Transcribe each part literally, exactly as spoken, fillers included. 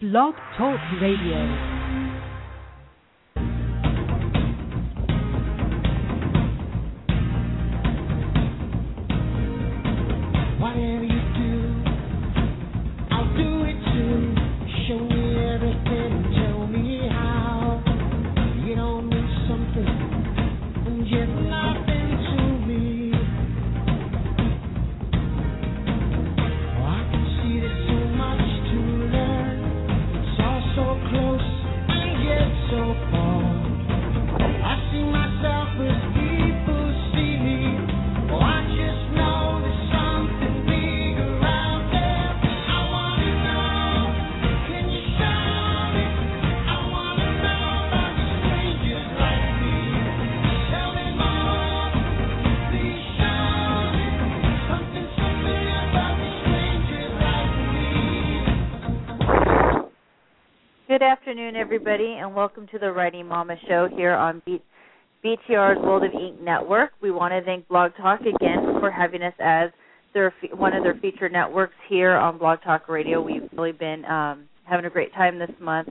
Blog Talk Radio. Good afternoon, everybody, and welcome to the Writing Mama Show here on B- BTR's World of Ink Network. We want to thank Blog Talk again for having us as their fe- one of their featured networks here on Blog Talk Radio. We've really been um, having a great time this month,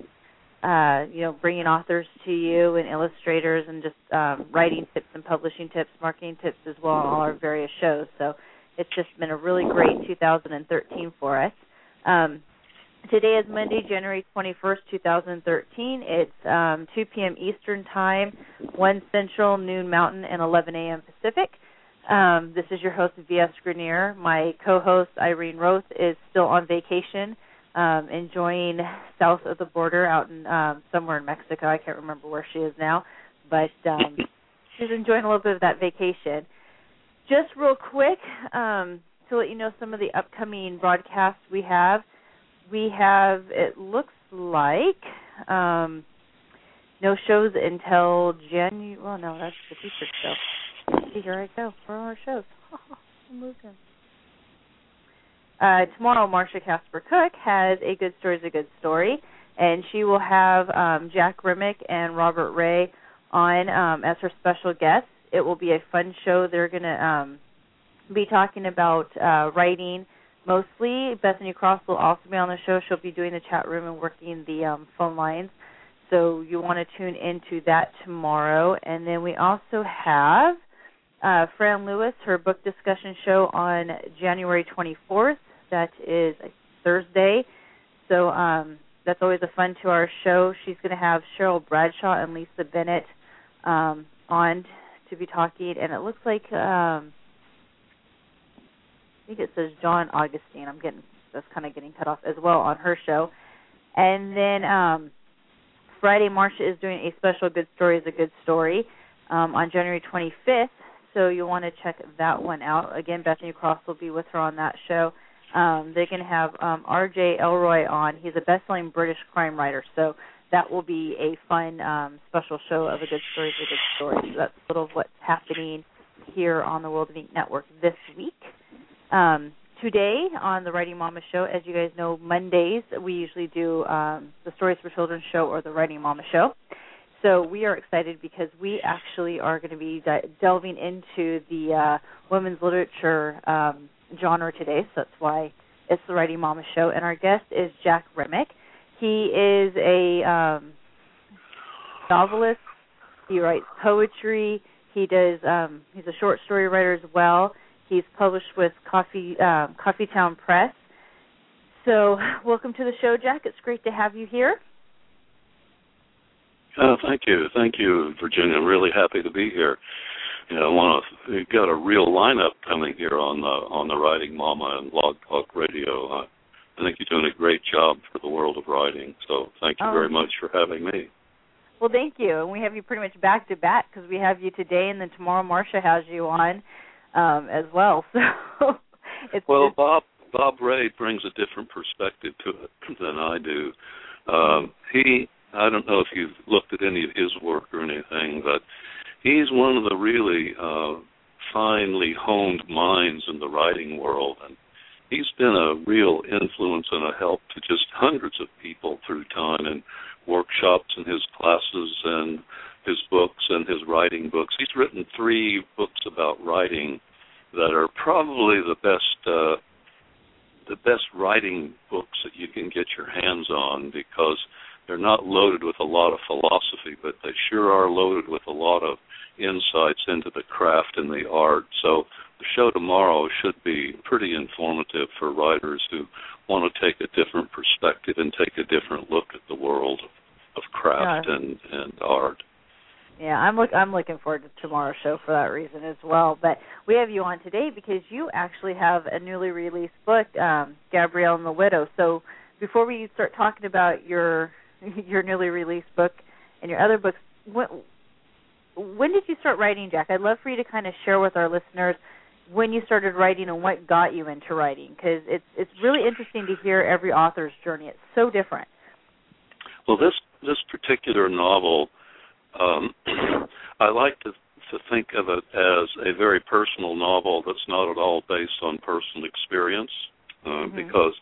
uh, you know, bringing authors to you and illustrators and just um, writing tips and publishing tips, marketing tips as well on all our various shows. So it's just been a really great two thousand thirteen for us. Um, Today is Monday, January twenty-first, twenty thirteen. It's um, two p.m. Eastern Time, one Central, noon Mountain, and eleven a.m. Pacific. Um, this is your host, V S. Grenier. My co-host, Irene Roth, is still on vacation, um, enjoying south of the border out in um, somewhere in Mexico. I can't remember where she is now, but um, she's enjoying a little bit of that vacation. Just real quick, um, to let you know some of the upcoming broadcasts we have. We have, it looks like, um, no shows until January. Well, no, that's the featured show. Let's see, here I go. Where are our shows? I'm moving. Uh, tomorrow, Marsha Casper Cook has A Good Story is a Good Story, and she will have um, Jack Remick and Robert Ray on um, as her special guests. It will be a fun show. They're going to um, be talking about uh, writing. Mostly, Bethany Cross will also be on the show. She'll be doing the chat room and working the um, phone lines. So you want to tune into that tomorrow. And then we also have uh, Fran Lewis, her book discussion show on January twenty-fourth. That is a Thursday. So um, that's always a fun two-hour show. She's going to have Cheryl Bradshaw and Lisa Bennett um, on to be talking. And it looks like... Um, I think it says John Augustine. I'm getting that's kind of getting cut off as well on her show. And then um, Friday, Marsha is doing a special Good Story is a Good Story um, on January twenty-fifth. So you'll want to check that one out. Again, Bethany Cross will be with her on that show. Um, they're going to have um, R J Elroy on. He's a best-selling British crime writer. So that will be a fun um, special show of a Good Story is a Good Story. So that's a little of what's happening here on the World of Ink Network this week. Um, today on the Writing Mama Show, as you guys know, Mondays we usually do um, the Stories for Children show or the Writing Mama Show. So we are excited because we actually are going to be de- delving into the uh, women's literature um, genre today. So that's why it's the Writing Mama Show. And our guest is Jack Remick. He is a um, novelist. He writes poetry. He does. Um, he's a short story writer as well. He's published with Coffee um, Coffeetown Press. So welcome to the show, Jack. It's great to have you here. Oh, thank you. Thank you, Virginia. I'm really happy to be here. You know, I want to, we've got a real lineup coming here on the, on the Writing Mama and Blog Talk Radio. Uh, I think you're doing a great job for the world of writing. So thank you oh. very much for having me. Well, thank you. And we have you pretty much back to back because we have you today and then tomorrow Marsha has you on. Um, as well, so it's well. It's, Bob Bob Ray brings a different perspective to it than I do. Um, he, I don't know if you've looked at any of his work or anything, but he's one of the really uh, finely honed minds in the writing world, and he's been a real influence and a help to just hundreds of people through time in workshops and his classes and his books and his writing books. He's written three books about writing that are probably the best uh, the best writing books that you can get your hands on, because they're not loaded with a lot of philosophy, but they sure are loaded with a lot of insights into the craft and the art. So the show tomorrow should be pretty informative for writers who want to take a different perspective and take a different look at the world of craft yeah. and, and art. Yeah, I'm look I'm looking forward to tomorrow's show for that reason as well. But we have you on today because you actually have a newly released book, um, Gabrielle and the Widow. So before we start talking about your your newly released book and your other books, when, when did you start writing, Jack? I'd love for you to kind of share with our listeners when you started writing and what got you into writing, because it's it's really interesting to hear every author's journey. It's so different. Well, this this particular novel, um, I like to to think of it as a very personal novel that's not at all based on personal experience, uh, mm-hmm. because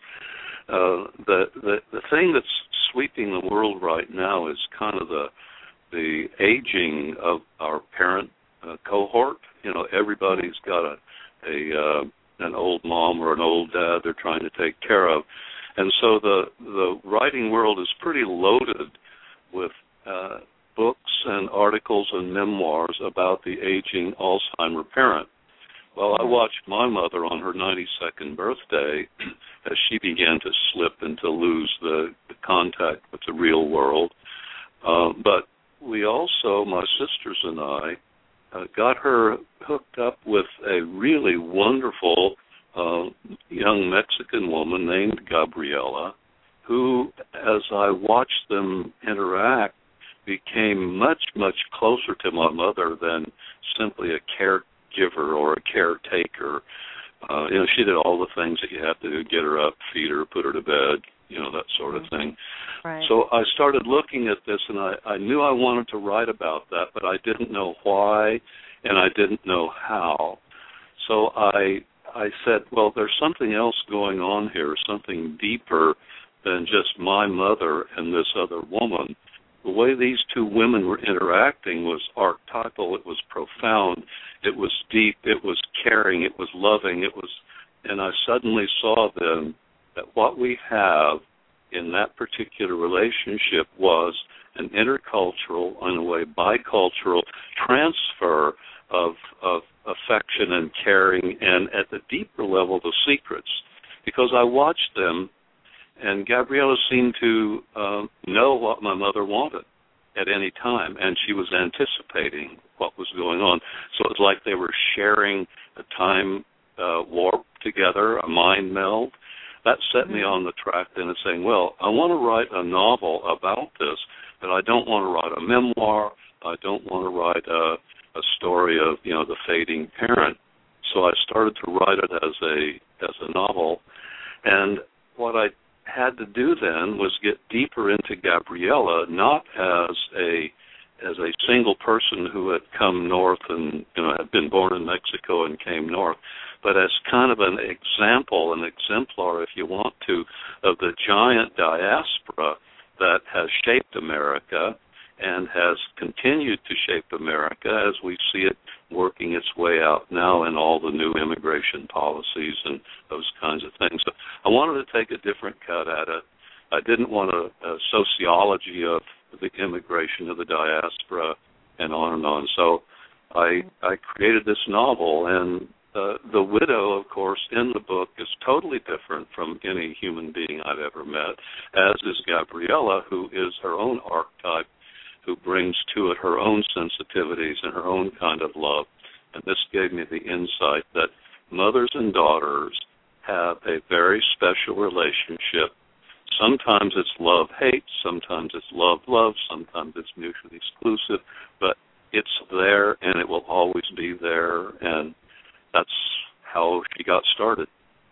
uh, the, the the thing that's sweeping the world right now is kind of the the aging of our parent uh, cohort. You know, everybody's got a a uh, an old mom or an old dad they're trying to take care of, and so the the writing world is pretty loaded with uh, books and articles and memoirs about the aging Alzheimer parent. Well, I watched my mother on her ninety-second birthday as she began to slip and to lose the, the contact with the real world. Uh, but we also, my sisters and I, uh, got her hooked up with a really wonderful uh, young Mexican woman named Gabriela, who, as I watched them interact, became much, much closer to my mother than simply a caregiver or a caretaker. Uh, you know, she did all the things that you have to do, get her up, feed her, put her to bed, you know, that sort of thing. Right. So I started looking at this, and I, I knew I wanted to write about that, but I didn't know why, and I didn't know how. So I I said, well, there's something else going on here, something deeper than just my mother and this other woman. The way these two women were interacting was archetypal, it was profound, it was deep, it was caring, it was loving, it was, and I suddenly saw then that what we have in that particular relationship was an intercultural, in a way bicultural transfer of, of affection and caring, and at the deeper level, the secrets. Because I watched them, and Gabriela seemed to uh, know what my mother wanted at any time, and she was anticipating what was going on. So it was like they were sharing a time uh, warp together, a mind meld. That set mm-hmm. me on the track then of saying, well, I want to write a novel about this, but I don't want to write a memoir. I don't want to write a, a story of, you know, the fading parent. So I started to write it as a as a novel, and what I had to do then was get deeper into Gabriela, not as a as a single person who had come north and, you know, had been born in Mexico and came north, but as kind of an example, an exemplar, if you want to, of the giant diaspora that has shaped America and has continued to shape America as we see it working its way out now in all the new immigration policies and those kinds of things. So I wanted to take a different cut at it. I didn't want a, a sociology of the immigration of the diaspora and on and on. So I I created this novel, and uh, the widow, of course, in the book is totally different from any human being I've ever met, as is Gabriela, who is her own archetype, who brings to it her own sensitivities and her own kind of love. And this gave me the insight that mothers and daughters have a very special relationship. Sometimes it's love-hate, sometimes it's love-love, sometimes it's mutually exclusive, but it's there and it will always be there, and that's how she got started.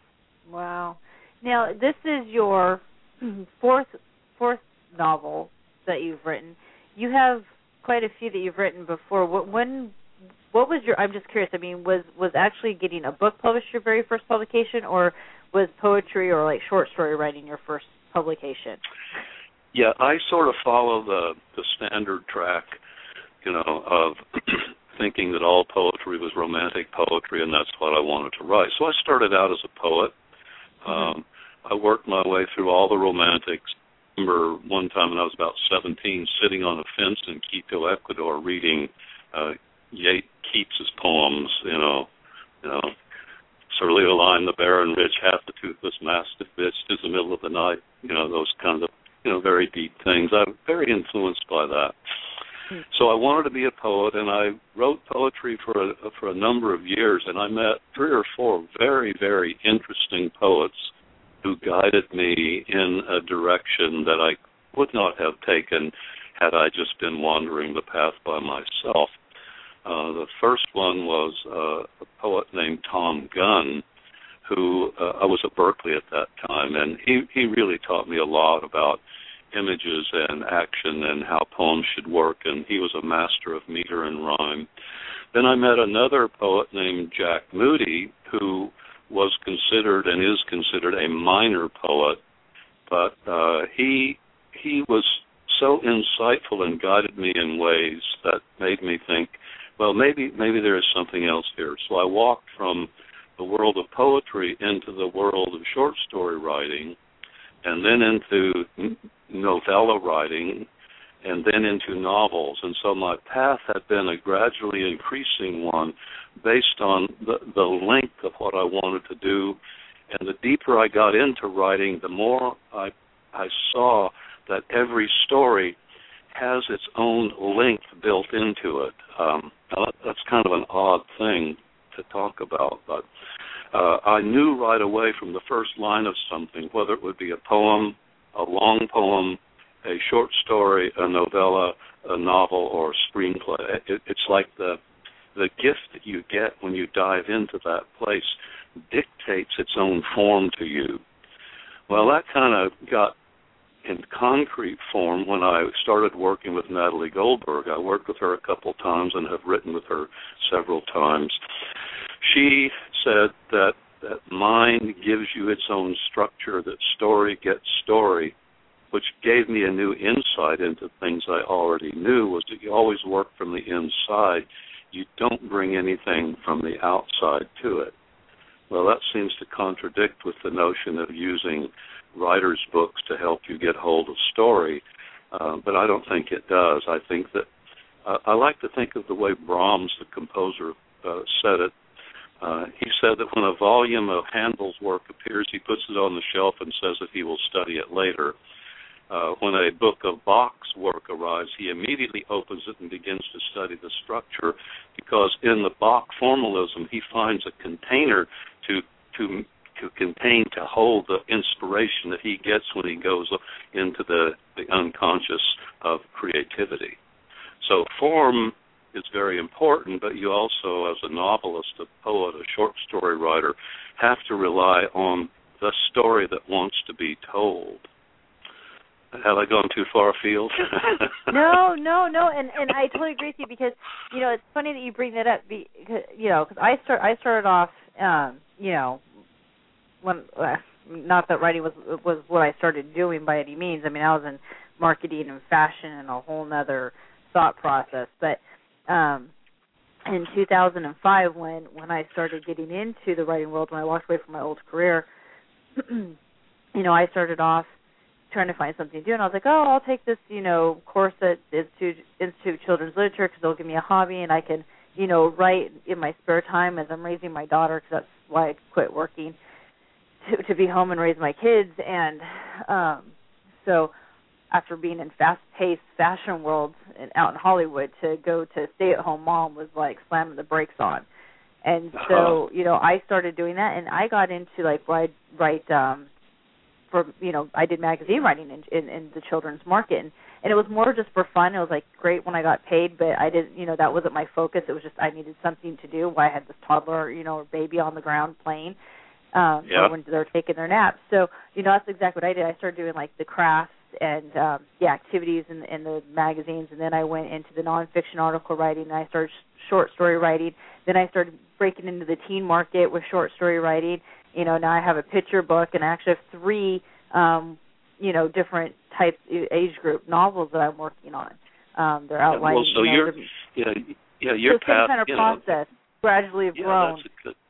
Wow. Now, this is your fourth fourth novel that you've written. You have quite a few that you've written before. What, when, what was your, I'm just curious, I mean, was, was actually getting a book published your very first publication, or was poetry or like short story writing your first publication? Yeah, I sort of follow the, the standard track, you know, of thinking that all poetry was romantic poetry, and that's what I wanted to write. So I started out as a poet, Um, I worked my way through all the romantics. I remember one time when I was about seventeen, sitting on a fence in Quito, Ecuador, reading uh, Yeats Keats's poems, you know, you know, Sir Leoline, the barren ridge, half the toothless mastiff bitch, tis the middle of the night, you know, those kind of, you know, very deep things. I'm very influenced by that. So I wanted to be a poet, and I wrote poetry for a, for a number of years, and I met three or four very, very interesting poets who guided me in a direction that I would not have taken had I just been wandering the path by myself. Uh, the first one was uh, a poet named Tom Gunn, who uh, I was at Berkeley at that time, and he, he really taught me a lot about images and action and how poems should work, and he was a master of meter and rhyme. Then I met another poet named Jack Moody, who was considered and is considered a minor poet, but uh, he he was so insightful and guided me in ways that made me think, well, maybe maybe there is something else here. So I walked from the world of poetry into the world of short story writing, and then into novella writing, and then into novels. And so my path had been a gradually increasing one based on the, the length of what I wanted to do. And the deeper I got into writing, the more I, I saw that every story has its own length built into it. Um, that's kind of an odd thing to talk about, but uh, I knew right away from the first line of something, whether it would be a poem, a long poem, a short story, a novella, a novel, or a screenplay. It, it's like the the gift that you get when you dive into that place dictates its own form to you. Well, that kind of got in concrete form when I started working with Natalie Goldberg. I worked with her a couple times and have written with her several times. She said that, that mind gives you its own structure, that story gets story, which gave me a new insight into things I already knew, was that you always work from the inside. You don't bring anything from the outside to it. Well, that seems to contradict with the notion of using writer's books to help you get hold of story, uh, but I don't think it does. I think that, uh, I like to think of the way Brahms, the composer, uh, said it. Uh, he said that when a volume of Handel's work appears, he puts it on the shelf and says that he will study it later. Uh, when a book of Bach's work arrives, he immediately opens it and begins to study the structure, because in the Bach formalism, he finds a container to to to contain, to hold the inspiration that he gets when he goes into the, the unconscious of creativity. So form is very important, but you also, as a novelist, a poet, a short story writer, have to rely on the story that wants to be told. Have I gone too far afield? no, no, no, and and I totally agree with you, because you know it's funny that you bring that up. Because, you know, because I start I started off, um, you know, when uh, not that writing was was what I started doing by any means. I mean, I was in marketing and fashion and a whole nother thought process. But um, in two thousand five, when when I started getting into the writing world, when I walked away from my old career, you know, I started off trying to find something to do, and I was like, oh, I'll take this, you know, course at Institute, Institute of Children's Literature, because they'll give me a hobby, and I can, you know, write in my spare time as I'm raising my daughter, because that's why I quit working, to, to be home and raise my kids. And um, so after being in fast-paced fashion world and out in Hollywood, to go to stay-at-home mom was like slamming the brakes on. And so, you know, I started doing that, and I got into, like, write, write um, for, you know, I did magazine writing in, in, in the children's market, and, and it was more just for fun. It was, like, great when I got paid, but I didn't, you know, that wasn't my focus. It was just I needed something to do while I had this toddler, you know, or baby on the ground playing, um, yeah. or when they're taking their naps. So, you know, that's exactly what I did. I started doing, like, the crafts and, um, yeah, activities in, in the magazines, and then I went into the nonfiction article writing, and I started short story writing. Then I started breaking into the teen market with short story writing. You know, now I have a picture book, and I actually have three, um, you know, different types, age group novels that I'm working on. Um, they're outlining. Well, so you know, you're, yeah, yeah, your so path, kind of you process know, gradually have yeah, grown. That's a good,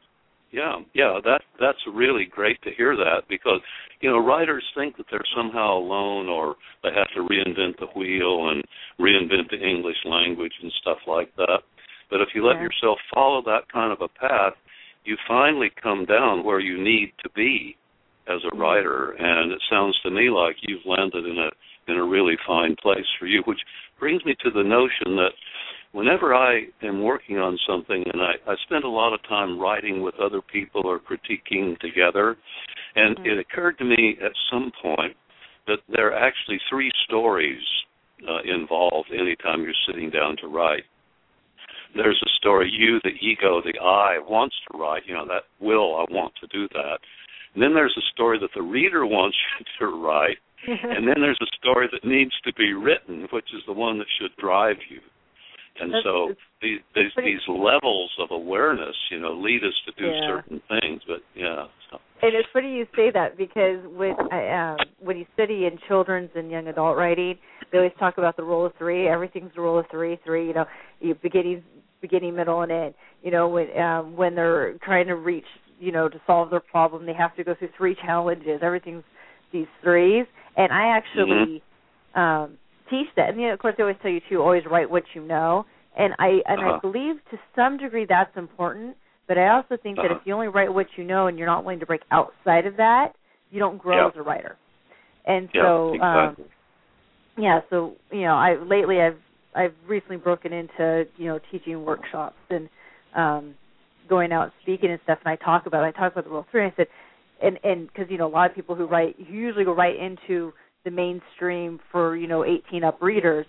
Yeah, yeah, that that's really great to hear that, because, you know, writers think that they're somehow alone, or they have to reinvent the wheel and reinvent the English language and stuff like that. But if you let yeah. yourself follow that kind of a path, you finally come down where you need to be as a writer. And it sounds to me like you've landed in a in a really fine place for you, which brings me to the notion that whenever I am working on something, and I, I spend a lot of time writing with other people or critiquing together, and mm-hmm. it occurred to me at some point that there are actually three stories uh, involved anytime you're sitting down to write. There's a story you, the ego, the I, wants to write, you know, that will, I want to do that. And then there's a story that the reader wants you to write, and then there's a story that needs to be written, which is the one that should drive you. And that's, so these, these, pretty... these levels of awareness, you know, lead us to do yeah. certain things. But, yeah. So. And it's funny you say that, because when, I, um, when you study in children's and young adult writing, they always talk about the rule of three. Everything's the rule of three, three, you know, you beginning, beginning, middle, and end. You know, when um, when they're trying to reach, you know, to solve their problem, they have to go through three challenges. Everything's these threes. And I actually mm-hmm. um, teach that. And, you know, of course, they always tell you to always write what you know. And I and uh-huh. I believe to some degree that's important. But I also think uh-huh. that if you only write what you know and you're not willing to break outside of that, you don't grow yep. as a writer. And yep, so, exactly. um, yeah, so, you know, I lately I've I've recently broken into, you know, teaching workshops and um, going out and speaking and stuff, and I talk about it. I talk about the rule of three, and I said, and and because, you know, a lot of people who write usually go right into the mainstream for, you know, eighteen up readers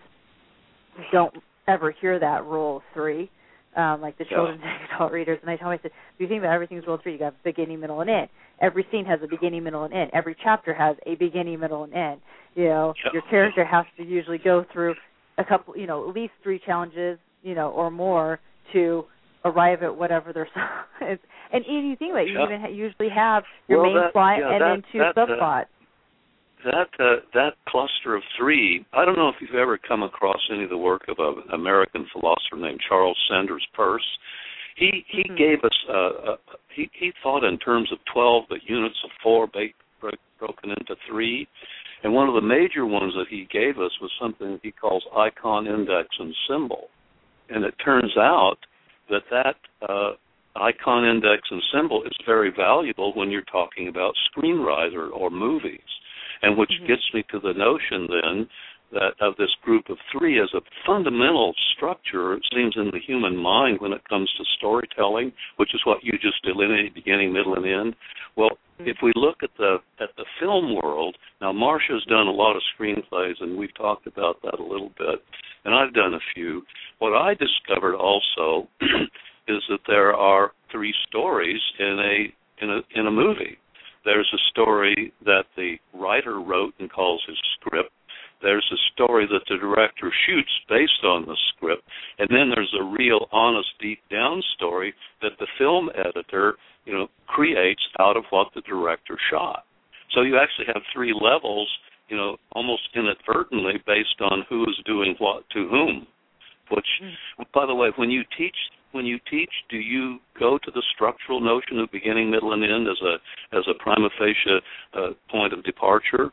don't ever hear that rule of three, um, like the children's and adult readers. And I tell them, I said, if you think about everything's rule of three, you got beginning, middle, and end. Every scene has a beginning, middle, and end. Every chapter has a beginning, middle, and end. You know, yeah. your character has to usually go through a couple, you know, at least three challenges, you know, or more to arrive at whatever their and and you think about it, you yeah. even ha- usually have your well, main that, plot yeah, and that, then two that, subplots. Uh, that uh, that cluster of three, I don't know if you've ever come across any of the work of an American philosopher named Charles Sanders Peirce. He he mm-hmm. gave us uh, uh, he he thought in terms of twelve, but units of four ba- break, broken into three. And one of the major ones that he gave us was something that he calls icon, index, and symbol. And it turns out that that uh, icon, index, and symbol is very valuable when you're talking about screenwriter or movies. And which mm-hmm. gets me to the notion then that of this group of three as a fundamental structure, it seems, in the human mind when it comes to storytelling, which is what you just delineated, beginning, middle, and end. Well, if we look at the at the film world, now Marcia's done a lot of screenplays, and we've talked about that a little bit, and I've done a few. What I discovered also is that there are three stories in a in a in a movie. There's a story that the writer wrote and calls his script. There's a story that the director shoots based on the script, and then there's a real, honest, deep-down story that the film editor, you know, creates out of what the director shot. So you actually have three levels, you know, almost inadvertently based on who is doing what to whom. Which, mm. by the way, when you teach, when you teach, do you go to the structural notion of beginning, middle, and end as a as a prima facie uh, point of departure?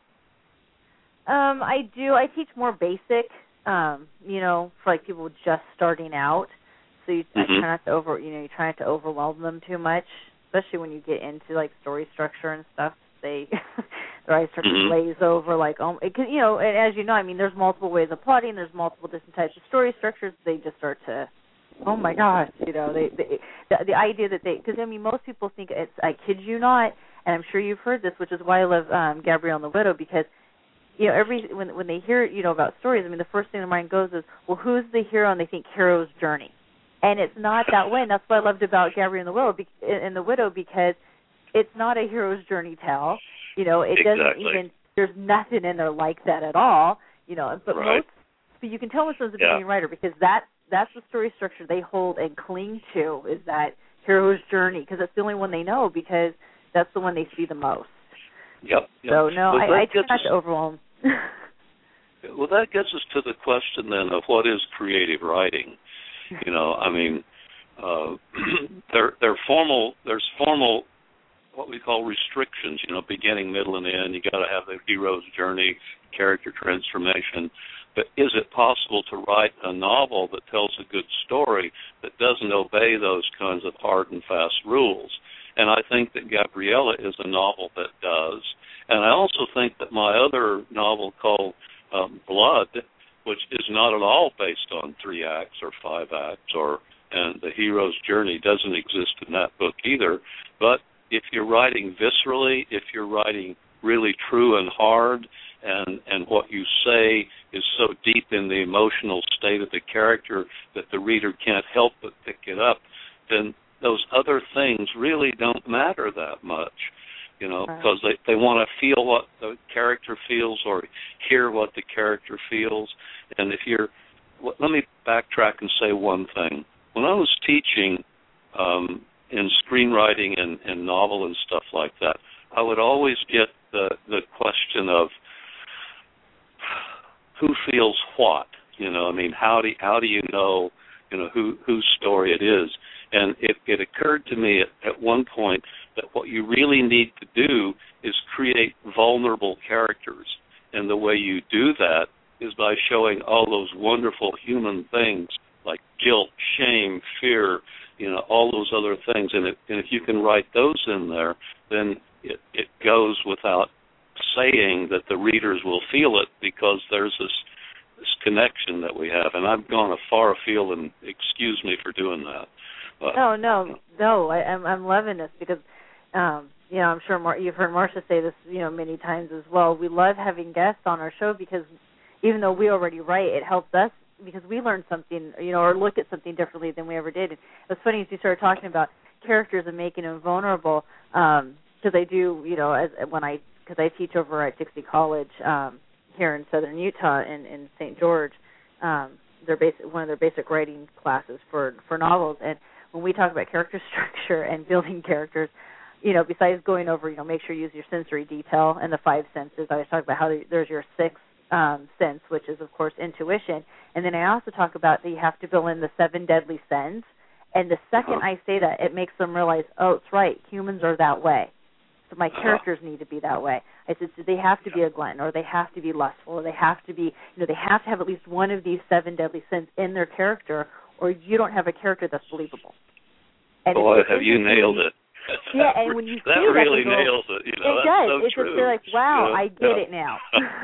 Um, I do. I teach more basic, um, you know, for like people just starting out. So you mm-hmm. I try not to over, you know, you try not to overwhelm them too much, especially when you get into like story structure and stuff. They their eyes start mm-hmm. to glaze over, like, oh, it, you know, and as you know, I mean, there's multiple ways of plotting. There's multiple different types of story structures. They just start to, oh my gosh, you know, they, they the, the idea that they, because I mean, most people think it's, I kid you not, and I'm sure you've heard this, which is why I love um, Gabrielle and the Widow, because you know, every when when they hear, you know, about stories, I mean, the first thing their mind goes is, well, who's the hero? And they think hero's journey, and it's not that way. And that's what I loved about Gabrielle and the Widow, and the Widow, because it's not a hero's journey tale. You know, it exactly. doesn't even. There's nothing in there like that at all. You know, but right. most, but you can tell when someone's a yeah. beginning writer because that that's the story structure they hold and cling to, is that hero's journey, because it's the only one they know, because that's the one they see the most. Yep. yep. So no, well, I, I try not us, to overwhelm. Well, that gets us to the question then of what is creative writing. You know, I mean, uh, there, there are formal, there's formal, what we call restrictions, you know, beginning, middle, and end. You got to have the hero's journey, character transformation. But is it possible to write a novel that tells a good story that doesn't obey those kinds of hard and fast rules? And I think that Gabriella is a novel that does. And I also think that my other novel called um, Blood, which is not at all based on three acts or five acts, or and the hero's journey doesn't exist in that book either. But if you're writing viscerally, if you're writing really true and hard, and and what you say is so deep in the emotional state of the character that the reader can't help but pick it up, then those other things really don't matter that much, you know, right. because they, they want to feel what the character feels or hear what the character feels. And if you're, let me backtrack and say one thing. When I was teaching um, in screenwriting and, and novel and stuff like that, I would always get the, the question of who feels what, you know, I mean, how do, how do you know, you know, who, whose story it is? And it, it occurred to me at, at one point that what you really need to do is create vulnerable characters. And the way you do that is by showing all those wonderful human things like guilt, shame, fear, you know, all those other things. And, it, and if you can write those in there, then it, it goes without saying that the readers will feel it, because there's this this connection that we have. And I've gone a far afield, and excuse me for doing that. But, no, no, no. I, I'm I'm loving this because, um, you know, I'm sure Mar- you've heard Marcia say this, you know, many times as well. We love having guests on our show because even though we already write, it helps us because we learn something, you know, or look at something differently than we ever did. And it was funny as you started talking about characters and making them vulnerable, because um, I do, you know, as when I because I teach over at Dixie College um, here in southern Utah in, in Saint George. Um, they're basic, one of their basic writing classes for, for novels. And when we talk about character structure and building characters, you know, besides going over, you know, make sure you use your sensory detail and the five senses. I always talk about how there's your sixth um, sense, which is, of course, intuition. And then I also talk about that you have to build in the seven deadly sins. And the second I say that, it makes them realize, oh, it's right, humans are that way. So my characters need to be that way. I said, so they have to be a glutton, or they have to be lustful, or they have to be, you know, they have to have at least one of these seven deadly sins in their character, or you don't have a character that's believable. And Boy, have you nailed it. Yeah, and when you that see really that, nails it. You know, it that's does. so it's true. just they're like, wow, you know? I get yeah. it now.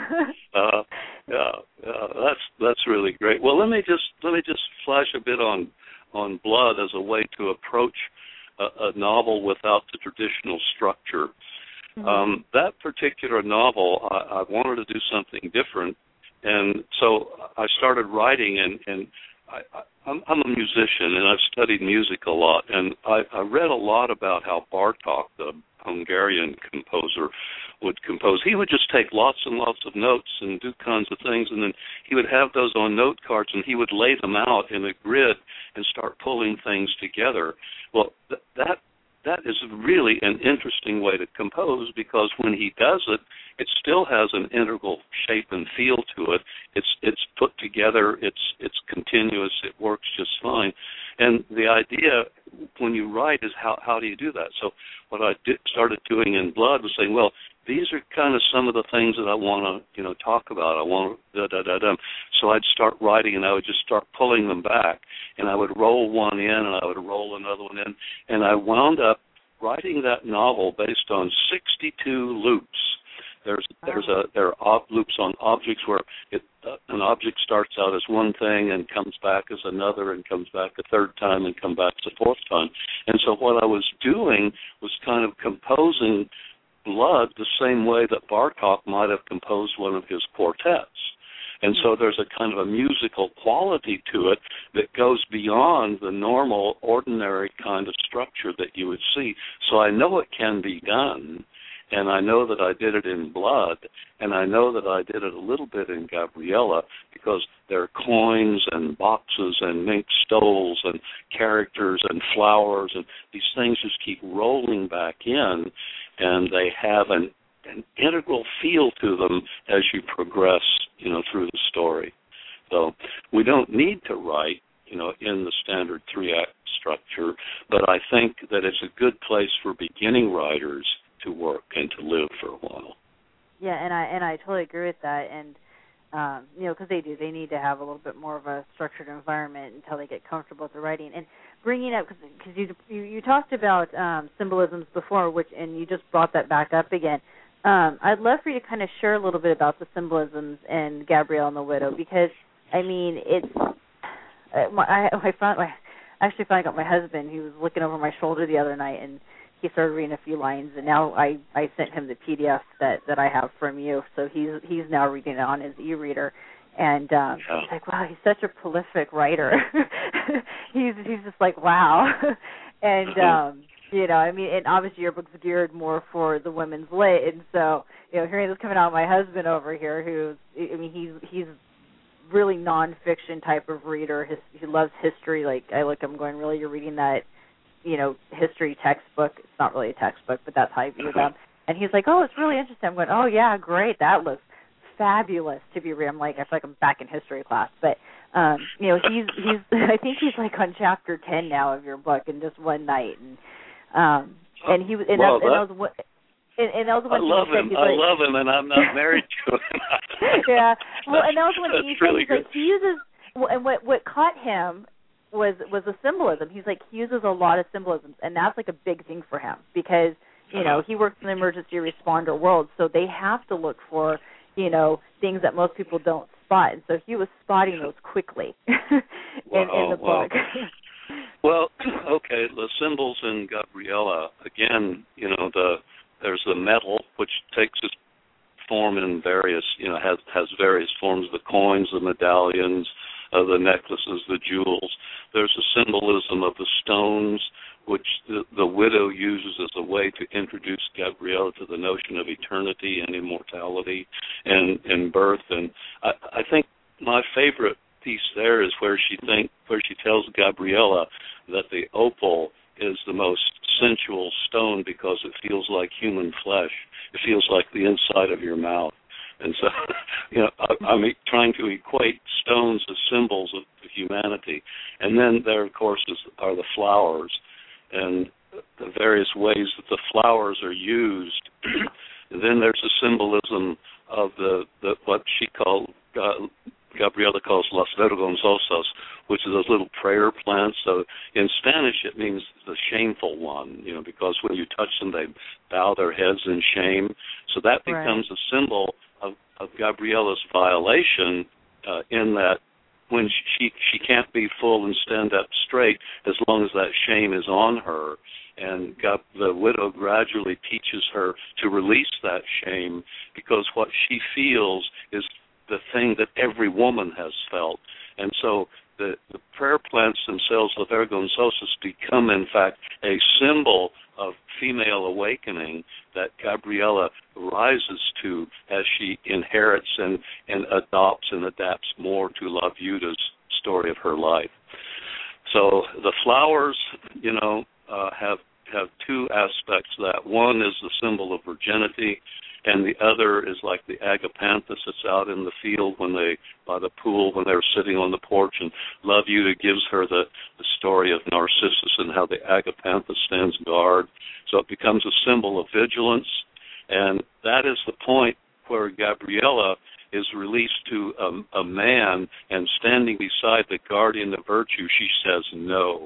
uh, yeah, yeah, that's that's really great. Well, let me just let me just flash a bit on on Blood as a way to approach a, a novel without the traditional structure. Mm-hmm. Um, that particular novel, I, I wanted to do something different, and so I started writing, and, and I, I, I'm, I'm a musician, and I've studied music a lot, and I, I read a lot about how Bartók, the Hungarian composer, would compose. He would just take lots and lots of notes and do kinds of things, and then he would have those on note cards, and he would lay them out in a grid and start pulling things together. Well, th- that That is really an interesting way to compose, because when he does it, it still has an integral shape and feel to it. It's it's put together. It's it's continuous. It works just fine. And the idea when you write is how how do you do that? So what I did, started doing in Blood was saying, well, these are kind of some of the things that I want to you know talk about. I want da da da da. So I'd start writing, and I would just start pulling them back, and I would roll one in, and I would roll another one in, and I wound up writing that novel based on sixty-two loops. There's there's a there are ob- loops on objects where it, uh, an object starts out as one thing and comes back as another and comes back a third time and comes back a fourth time. And so what I was doing was kind of composing Blood the same way that Bartók might have composed one of his quartets. And so there's a kind of a musical quality to it that goes beyond the normal, ordinary kind of structure that you would see. So I know it can be done, and I know that I did it in Blood, and I know that I did it a little bit in Gabriella, because there are coins and boxes and mink stoles and characters and flowers, and these things just keep rolling back in, and they have an an integral feel to them as you progress, you know, through the story. So we don't need to write, you know, in the standard three-act structure, but I think that it's a good place for beginning writers to work and to live for a while. Yeah, and I and I totally agree with that. And um, you know, because they do, they need to have a little bit more of a structured environment until they get comfortable with the writing. And bringing up, because you, you you talked about um, symbolisms before, which and you just brought that back up again. Um, I'd love for you to kind of share a little bit about the symbolisms in Gabrielle and the Widow, because I mean, it's I I found I actually found out my husband. He was looking over my shoulder the other night, and he started reading a few lines, and now I, I sent him the P D F that, that I have from you, so he's he's now reading it on his e-reader, and um, yeah. he's like, wow, he's such a prolific writer. he's he's just like, wow, and um, you know, I mean, and obviously your book's geared more for the women's lit, and so you know, hearing this coming out of my husband over here, who's I mean, he's he's really nonfiction type of reader. His, he loves history. Like I look, I'm going, really, you're reading that, you know, history textbook. It's not really a textbook, but that's how I view them. And he's like, oh, it's really interesting. I'm going, oh, yeah, great. That looks fabulous to be read. I'm like, I feel like I'm back in history class. But, um, you know, he's, he's, I think he's like on chapter ten now of your book in just one night. And, um, and he was, and, well, that, and that was what, and, and that was when I love he him. said, I like, love him, and I'm not married to him. yeah. Well, and that was when he said, really he's like, he uses, well, and what, what caught him was was a symbolism. He's like, he uses a lot of symbolisms, and that's like a big thing for him because, you know, he works in the emergency responder world, so they have to look for, you know, things that most people don't spot. And so he was spotting those quickly in, wow, in the wow. book. Well, okay, the symbols in Gabriella, again, you know, the there's the metal, which takes its form in various, you know, has has various forms, the coins, the medallions, uh, the necklaces, the jewels. There's a symbolism of the stones, which the, the widow uses as a way to introduce Gabriella to the notion of eternity and immortality and, and birth. And I, I think my favorite piece there is where she think where she tells Gabriella that the opal is the most sensual stone because it feels like human flesh. It feels like the inside of your mouth. And so, you know, I, I'm trying to equate stones as symbols of humanity. And then there, of course, is, are the flowers and the various ways that the flowers are used. And then there's a symbolism of the, the what she called, uh, Gabriella calls las vergonzosas, which is those little prayer plants. So in Spanish it means the shameful one, you know, because when you touch them they bow their heads in shame. So that becomes right. a symbol of, of Gabriella's violation uh, in that when she she can't be full and stand up straight as long as that shame is on her. And God, the widow gradually teaches her to release that shame because what she feels is the thing that every woman has felt. And so the, the prayer plants themselves, the vergonzosas, become, in fact, a symbol of female awakening that Gabriella rises to as she inherits and, and adopts and adapts more to La Viuda's story of her life. So the flowers, you know, uh, have have two aspects to that. One is the symbol of virginity, and the other is like the agapanthus that's out in the field when they, by the pool, when they're sitting on the porch, and La Viuda gives her the, the story of Narcissus and how the agapanthus stands guard. So it becomes a symbol of vigilance, and that is the point where Gabriella is released to a, a man, and standing beside the guardian of virtue, she says no.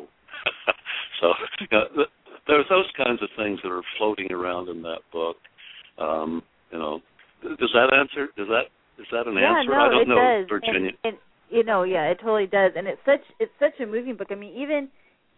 So you know, there's those kinds of things that are floating around in that book. Um, you know, does that answer? Does that is that an yeah, answer? No, I don't it know, does. Virginia. And, and you know, yeah, it totally does. And it's such it's such a moving book. I mean, even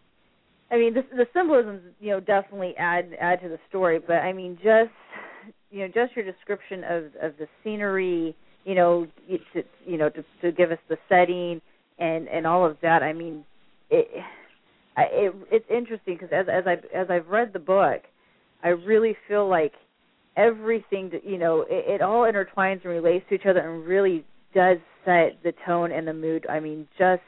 I mean, the, the symbolisms, you know, definitely add add to the story. But I mean, just you know, just your description of of the scenery, you know, to, you know, to, to give us the setting and and all of that. I mean, it. I, it it's interesting because as as I as I've read the book, I really feel like everything that, you know, it, it all intertwines and relates to each other and really does set the tone and the mood. I mean, just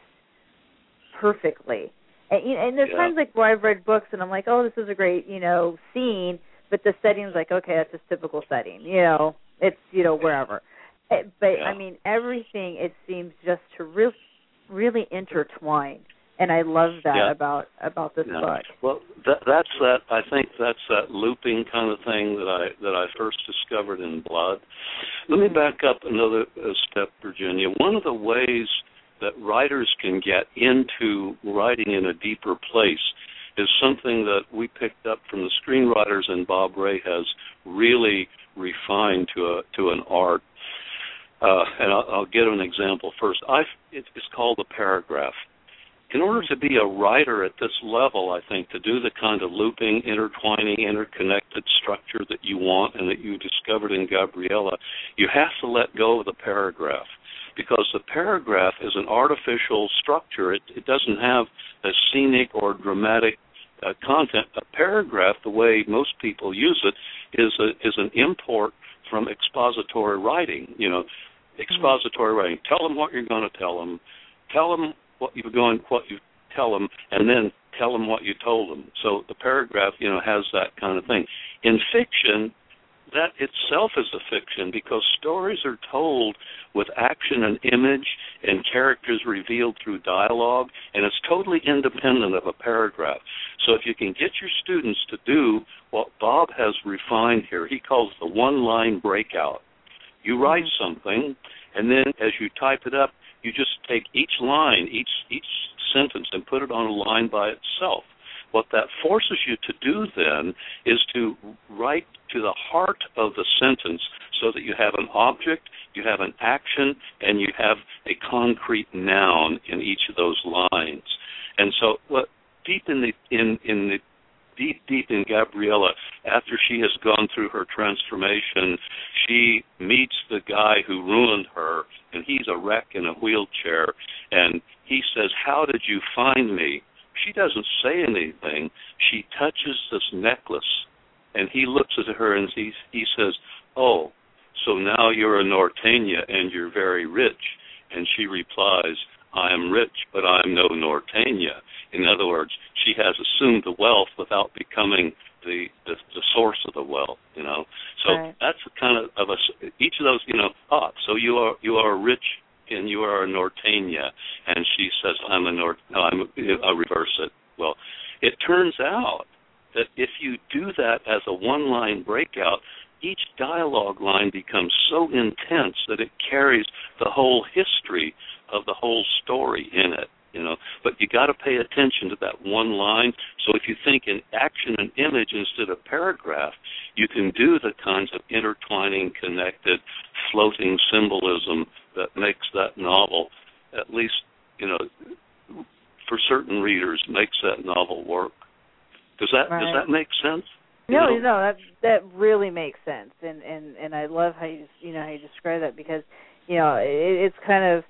perfectly. And, you know, and there's yeah. times like where I've read books and I'm like, oh, this is a great, you know, scene, but the setting's like, okay, that's just typical setting. You know, it's, you know, wherever. It, but yeah. I mean, everything it seems just to really, really intertwine. And I love that yeah. about about this yeah. book. Well, that, that's that. I think that's that looping kind of thing that I that I first discovered in Blood. Let me back up another uh, step, Virginia. One of the ways that writers can get into writing in a deeper place is something that we picked up from the screenwriters, and Bob Ray has really refined to a to an art. Uh, and I'll, I'll give an example first. I it, it's called a paragraph. In order to be a writer at this level, I think, to do the kind of looping, intertwining, interconnected structure that you want and that you discovered in Gabriella, you have to let go of the paragraph, because the paragraph is an artificial structure. It, it doesn't have a scenic or dramatic uh, content. A paragraph, the way most people use it, is a, is an import from expository writing. You know, expository writing. Tell them what you're going to tell them. Tell them what you're going, what you tell them, and then tell them what you told them. So the paragraph, you know, has that kind of thing. In fiction, that itself is a fiction, because stories are told with action and image and characters revealed through dialogue, and it's totally independent of a paragraph. So if you can get your students to do what Bob has refined here, he calls the one-line breakout. You write something, and then as you type it up, you just take each line, each each sentence, and put it on a line by itself. What that forces you to do then is to write to the heart of the sentence, so that you have an object, you have an action, and you have a concrete noun in each of those lines. And so, what deep in the in in the deep deep in Gabriella, after she has gone through her transformation, she meets the guy who ruined her, and he's a wreck in a wheelchair, and he says, "How did you find me?" She doesn't say anything. She touches this necklace, and he looks at her and he, he says, "Oh, so now you're a Norteña and you're very rich." And she replies, "I am rich, but I'm no Norteña." In other words, she has assumed the wealth without becoming the the, the source of the wealth. You know, so right. That's kind of of a each of those. You know, ah, so you are you are rich and you are a Norteña, and she says, "I'm a Nort." No, I'm. I'll reverse it. Well, it turns out that if you do that as a one-line breakout, each dialogue line becomes so intense that it carries the whole history of the whole story in it. You know, but you got to pay attention to that one line. So if you think in action and image instead of paragraph, you can do the kinds of intertwining, connected, floating symbolism that makes that novel, at least, you know, for certain readers, makes that novel work. Does that right. does that make sense? No, you know? no, that that really makes sense, and and and I love how you you know how you describe that, because you know it, it's kind of.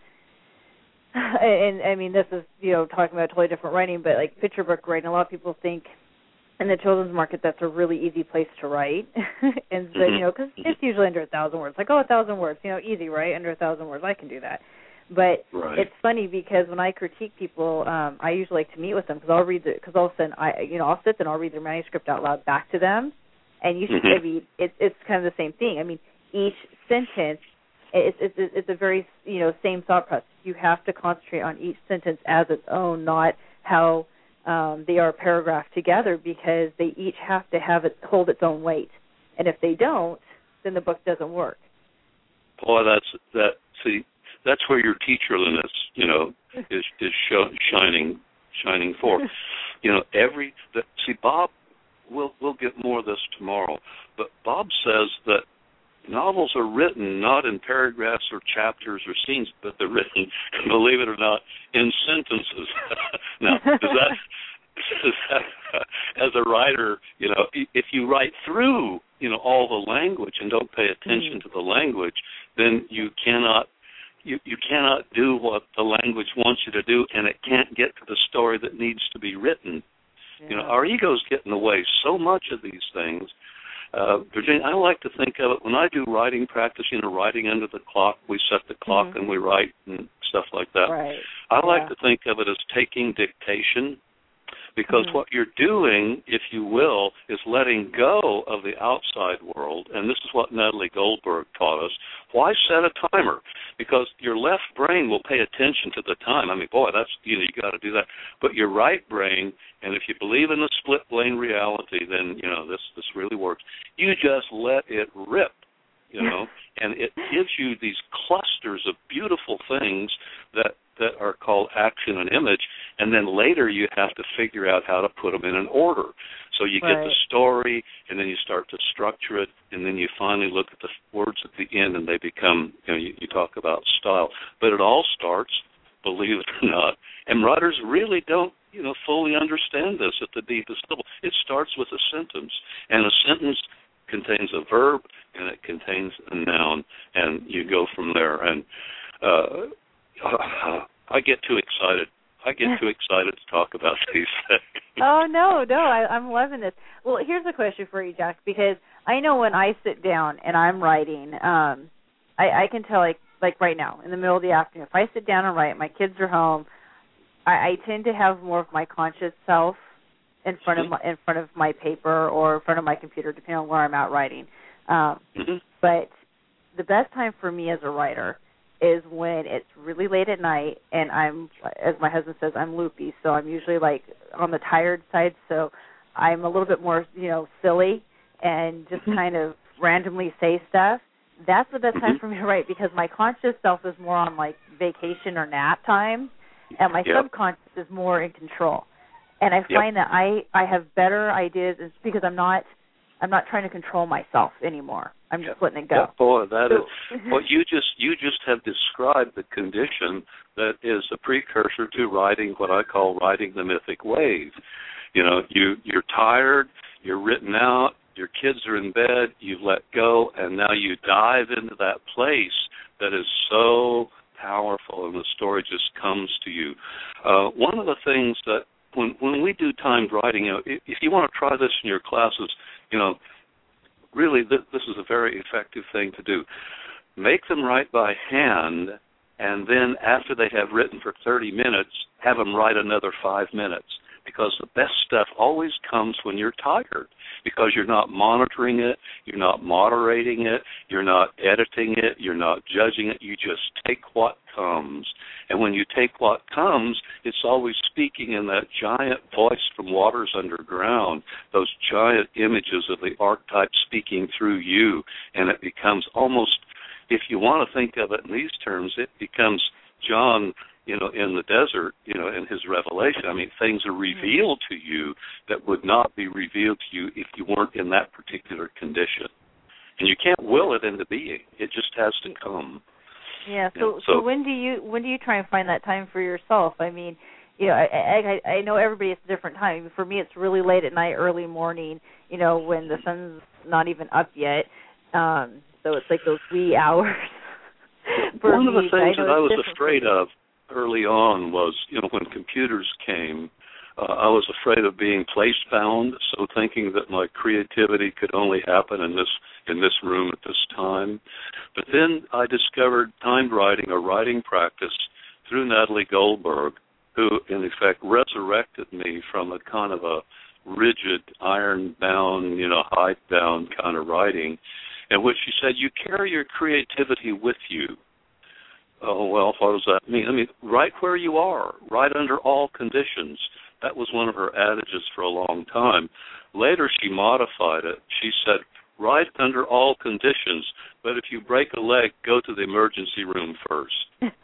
And I mean, this is, you know, talking about totally different writing, but like picture book writing, a lot of people think in the children's market that's a really easy place to write. And so, you know, because it's usually under a thousand words. Like, oh, a thousand words, you know, easy, right? Under a thousand words, I can do that. But right. It's funny because when I critique people, um, I usually like to meet with them, because I'll read the, because all of a sudden, I, you know, I'll sit and I'll read their manuscript out loud back to them. And you should, mm-hmm. I mean, it's it's kind of the same thing. I mean, each sentence, It's, it's it's a very, you know, same thought process. You have to concentrate on each sentence as its own, not how um, they are paragraphed together, because they each have to have it hold its own weight. And if they don't, then the book doesn't work. Boy, that's that. See, that's where your teacherliness, you know, is is show, shining shining forth. You know, every the, see, Bob. We'll we'll get more of this tomorrow, but Bob says that novels are written not in paragraphs or chapters or scenes, but they're written, believe it or not, in sentences. Now, does that, does that, as a writer, you know, if you write through, you know, all the language and don't pay attention mm. to the language, then you cannot, you, you cannot do what the language wants you to do, and it can't get to the story that needs to be written. Yeah. You know, our egos get in the way so much of these things. Uh, Virginia, I like to think of it, when I do writing practice, you know, writing under the clock, we set the clock mm-hmm. and we write and stuff like that. Right. I yeah. like to think of it as taking dictation, because mm-hmm. what you're doing, if you will, is letting go of the outside world, and this is what Natalie Goldberg taught us. Why set a timer? Because your left brain will pay attention to the time. I mean, boy, that's, you know, you got to do that. But your right brain, and if you believe in the split brain reality, then, you know, this, this really works. You just let it rip, you know, and it gives you these clusters of beautiful things that that are called action and image, and then later you have to figure out how to put them in an order. So you right. get the story, and then you start to structure it, and then you finally look at the words at the end, and they become, you know, you, you talk about style. But it all starts, believe it or not, and writers really don't, you know, fully understand this at the deepest level. It starts with a sentence, and a sentence contains a verb, and it contains a noun, and you go from there. And uh, I get too excited. I get too excited to talk about these things. Oh, no, no, I, I'm loving this. Well, here's a question for you, Jack, because I know when I sit down and I'm writing, um, I, I can tell, like, like right now, in the middle of the afternoon, if I sit down and write, my kids are home, I, I tend to have more of my conscious self in front of my, in front of my paper or in front of my computer, depending on where I'm at writing. Um, mm-hmm. But the best time for me as a writer is when it's really late at night and I'm, as my husband says, I'm loopy, so I'm usually like on the tired side, so I'm a little bit more, you know, silly and just mm-hmm. kind of randomly say stuff. That's the best mm-hmm. time for me to write because my conscious self is more on like vacation or nap time, and my yep. subconscious is more in control. And I yep. find that I, I have better ideas it's because I'm not I'm not trying to control myself anymore. I'm just letting it go. Yeah, boy, that so, is what you just you just have described the condition that is a precursor to writing what I call riding the mythic wave. You know, you you're tired, you're written out, your kids are in bed, you've let go, and now you dive into that place that is so powerful, and the story just comes to you. Uh, one of the things that when when we do timed writing, you know, if, if you want to try this in your classes, you know, really th- this is a very effective thing to do. Make them write by hand, and then after they have written for thirty minutes, have them write another five minutes. Because the best stuff always comes when you're tired, because you're not monitoring it, you're not moderating it, you're not editing it, you're not judging it, you just take what comes. And when you take what comes, it's always speaking in that giant voice from waters underground, those giant images of the archetype speaking through you, and it becomes almost, if you want to think of it in these terms, it becomes John, you know, in the desert, you know, in his revelation. I mean, things are revealed to you that would not be revealed to you if you weren't in that particular condition. And you can't will it into being. It just has to come. Yeah, so, you know, so so when do you when do you try and find that time for yourself? I mean, you know, I, I I know everybody has a different time. For me, it's really late at night, early morning, you know, when the sun's not even up yet. Um, so it's like those wee hours. For One of the me, things I that I was afraid of early on was, you know, when computers came, uh, I was afraid of being place-bound, so thinking that my creativity could only happen in this in this room at this time. But then I discovered timed writing, a writing practice, through Natalie Goldberg, who, in effect, resurrected me from a kind of a rigid, iron-bound, you know, hide-bound kind of writing, in which she said, you carry your creativity with you. Oh, well, what does that mean? I mean, right where you are, right under all conditions. That was one of her adages for a long time. Later, she modified it. She said, right under all conditions, but if you break a leg, go to the emergency room first.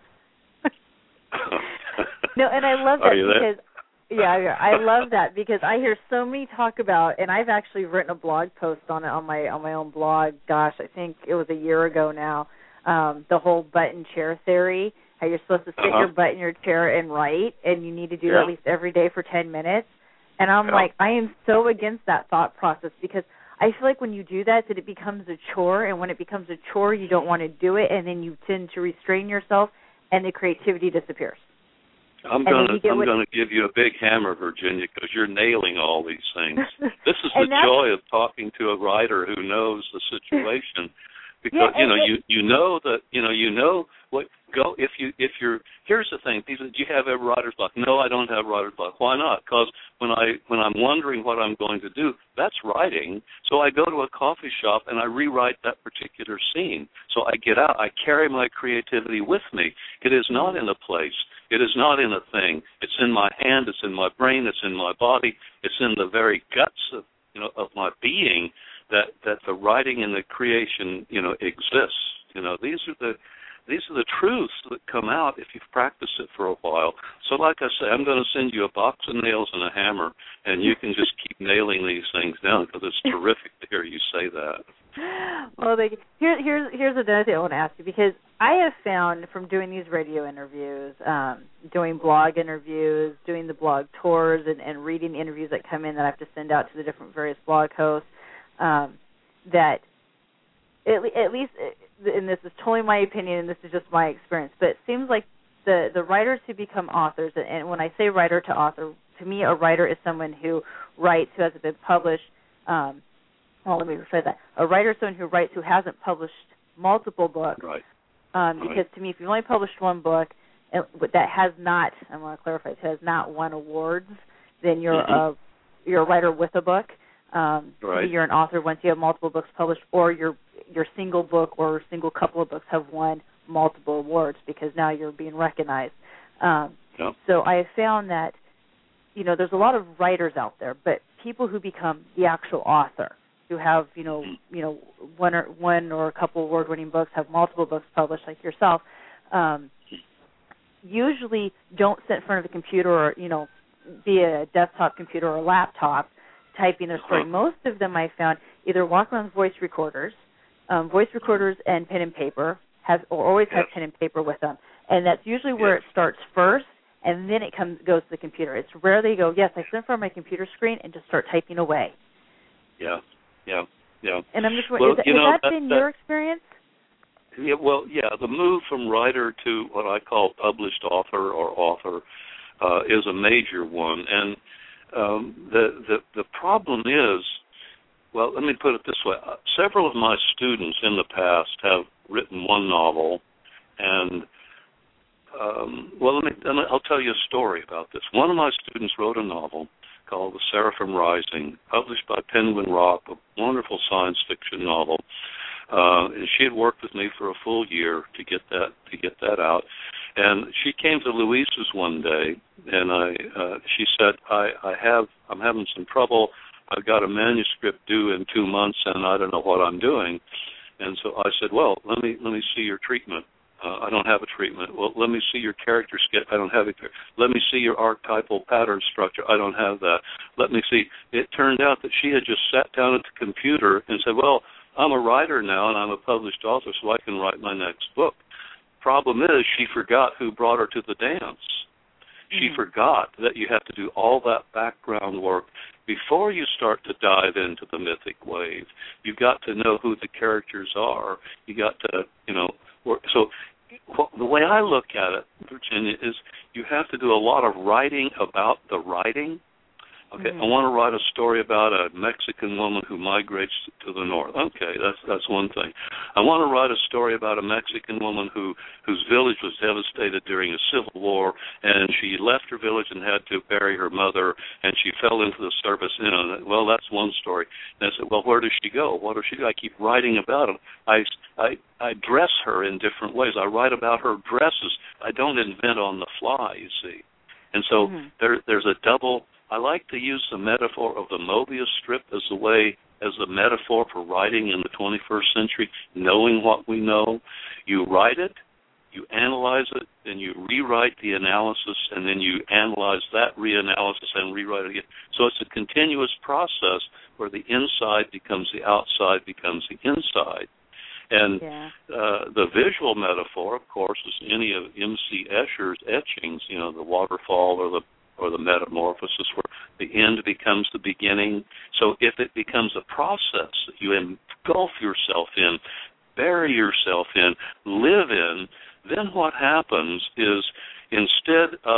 No, and I love that because, there? yeah, I love that because I hear so many talk about, and I've actually written a blog post on it on my on my own blog. Gosh, I think it was a year ago now. Um, the whole button chair theory, how you're supposed to sit uh-huh. your butt in your chair and write, and you need to do yeah. that at least every day for ten minutes. And I'm yeah. like, I am so against that thought process because I feel like when you do that, that it becomes a chore, and when it becomes a chore, you don't want to do it, and then you tend to restrain yourself, and the creativity disappears. I'm going to I'm going to give you a big hammer, Virginia, because you're nailing all these things. This is the joy of talking to a writer who knows the situation. Because yeah, you know it, you you know that you know you know what go if you if you're here's the thing, people, do you have a writer's block? No, I don't have writer's block. Why not? Because when I when I'm wondering what I'm going to do, that's writing. So I go to a coffee shop and I rewrite that particular scene. So I get out, I carry my creativity with me. It is not in a place. It is not in a thing. It's in my hand. It's in my brain. It's in my body. It's in the very guts of you know of my being. That, that the writing and the creation, you know, exists. You know, these are the these are the truths that come out if you've practiced it for a while. So, like I say, I'm going to send you a box of nails and a hammer, and you can just keep nailing these things down because it's terrific to hear you say that. Well, they, here, here's here's another thing I want to ask you, because I have found from doing these radio interviews, um, doing blog interviews, doing the blog tours, and, and reading the interviews that come in that I have to send out to the different various blog hosts. Um, that at, at least, and this is totally my opinion, and this is just my experience, but it seems like the, the writers who become authors, and when I say writer to author, to me a writer is someone who writes who hasn't been published. Um, well, let me rephrase that. A writer is someone who writes who hasn't published multiple books. Right. Um, right. Because to me, if you've only published one book that has not, I want to clarify, it has not won awards, then you're mm-hmm. a you're a writer with a book. Um, right. You're an author once you have multiple books published, or your your single book or single couple of books have won multiple awards, because now you're being recognized. Um, yep. So I have found that, you know, there's a lot of writers out there, but people who become the actual author, who have, you know, mm-hmm. you know, one or one or a couple award-winning books, have multiple books published, like yourself, um, usually don't sit in front of a computer or, you know, be a desktop computer or a laptop typing their story. Most of them I found either walk around with voice recorders, um, voice recorders and pen and paper, have or always have yes. pen and paper with them, and that's usually where yes. it starts first, and then it comes goes to the computer. It's rare they go, yes, I sit in front of my computer screen and just start typing away. Yeah, yeah, yeah. And I'm just well, wondering, you has know, that, that been that, your experience? Yeah, well, yeah, the move from writer to what I call published author or author uh, is a major one, and Um, the, the the problem is, well, let me put it this way. Uh, several of my students in the past have written one novel, and, um, well, let me, I'll tell you a story about this. One of my students wrote a novel called The Seraphim Rising, published by Penguin Rock, a wonderful science fiction novel. Uh, and she had worked with me for a full year to get that to get that out. And she came to Louisa's one day, and I uh, she said, I, I have I'm having some trouble. I've got a manuscript due in two months, and I don't know what I'm doing. And so I said, well, let me let me see your treatment. Uh, I don't have a treatment. Well, let me see your character sketch. I don't have it. Let me see your archetypal pattern structure. I don't have that. Let me see. It turned out that she had just sat down at the computer and said, well, I'm a writer now, and I'm a published author, so I can write my next book. Problem is, she forgot who brought her to the dance. She mm-hmm. forgot that you have to do all that background work before you start to dive into the mythic wave. You've got to know who the characters are. You got to, you know, work. So well, the way I look at it, Virginia, is you have to do a lot of writing about the writing. Okay, mm-hmm. I want to write a story about a Mexican woman who migrates to the north. Okay, that's that's one thing. I want to write a story about a Mexican woman who whose village was devastated during a civil war, and she left her village and had to bury her mother, and she fell into the service. You know, well, that's one story. And I said, well, where does she go? What does she do? I keep writing about it. I I I dress her in different ways. I write about her dresses. I don't invent on the fly, you see. And so mm-hmm. there there's a double. I like to use the metaphor of the Mobius strip as a way, as a metaphor for writing in the twenty-first century, knowing what we know. You write it, you analyze it, then you rewrite the analysis, and then you analyze that reanalysis and rewrite it again. So it's a continuous process where the inside becomes the outside, becomes the inside. And yeah. uh, the visual metaphor, of course, is any of M C Escher's etchings, you know, the waterfall or the or the metamorphosis, where the end becomes the beginning. So if it becomes a process that you engulf yourself in, bury yourself in, live in, then what happens is instead of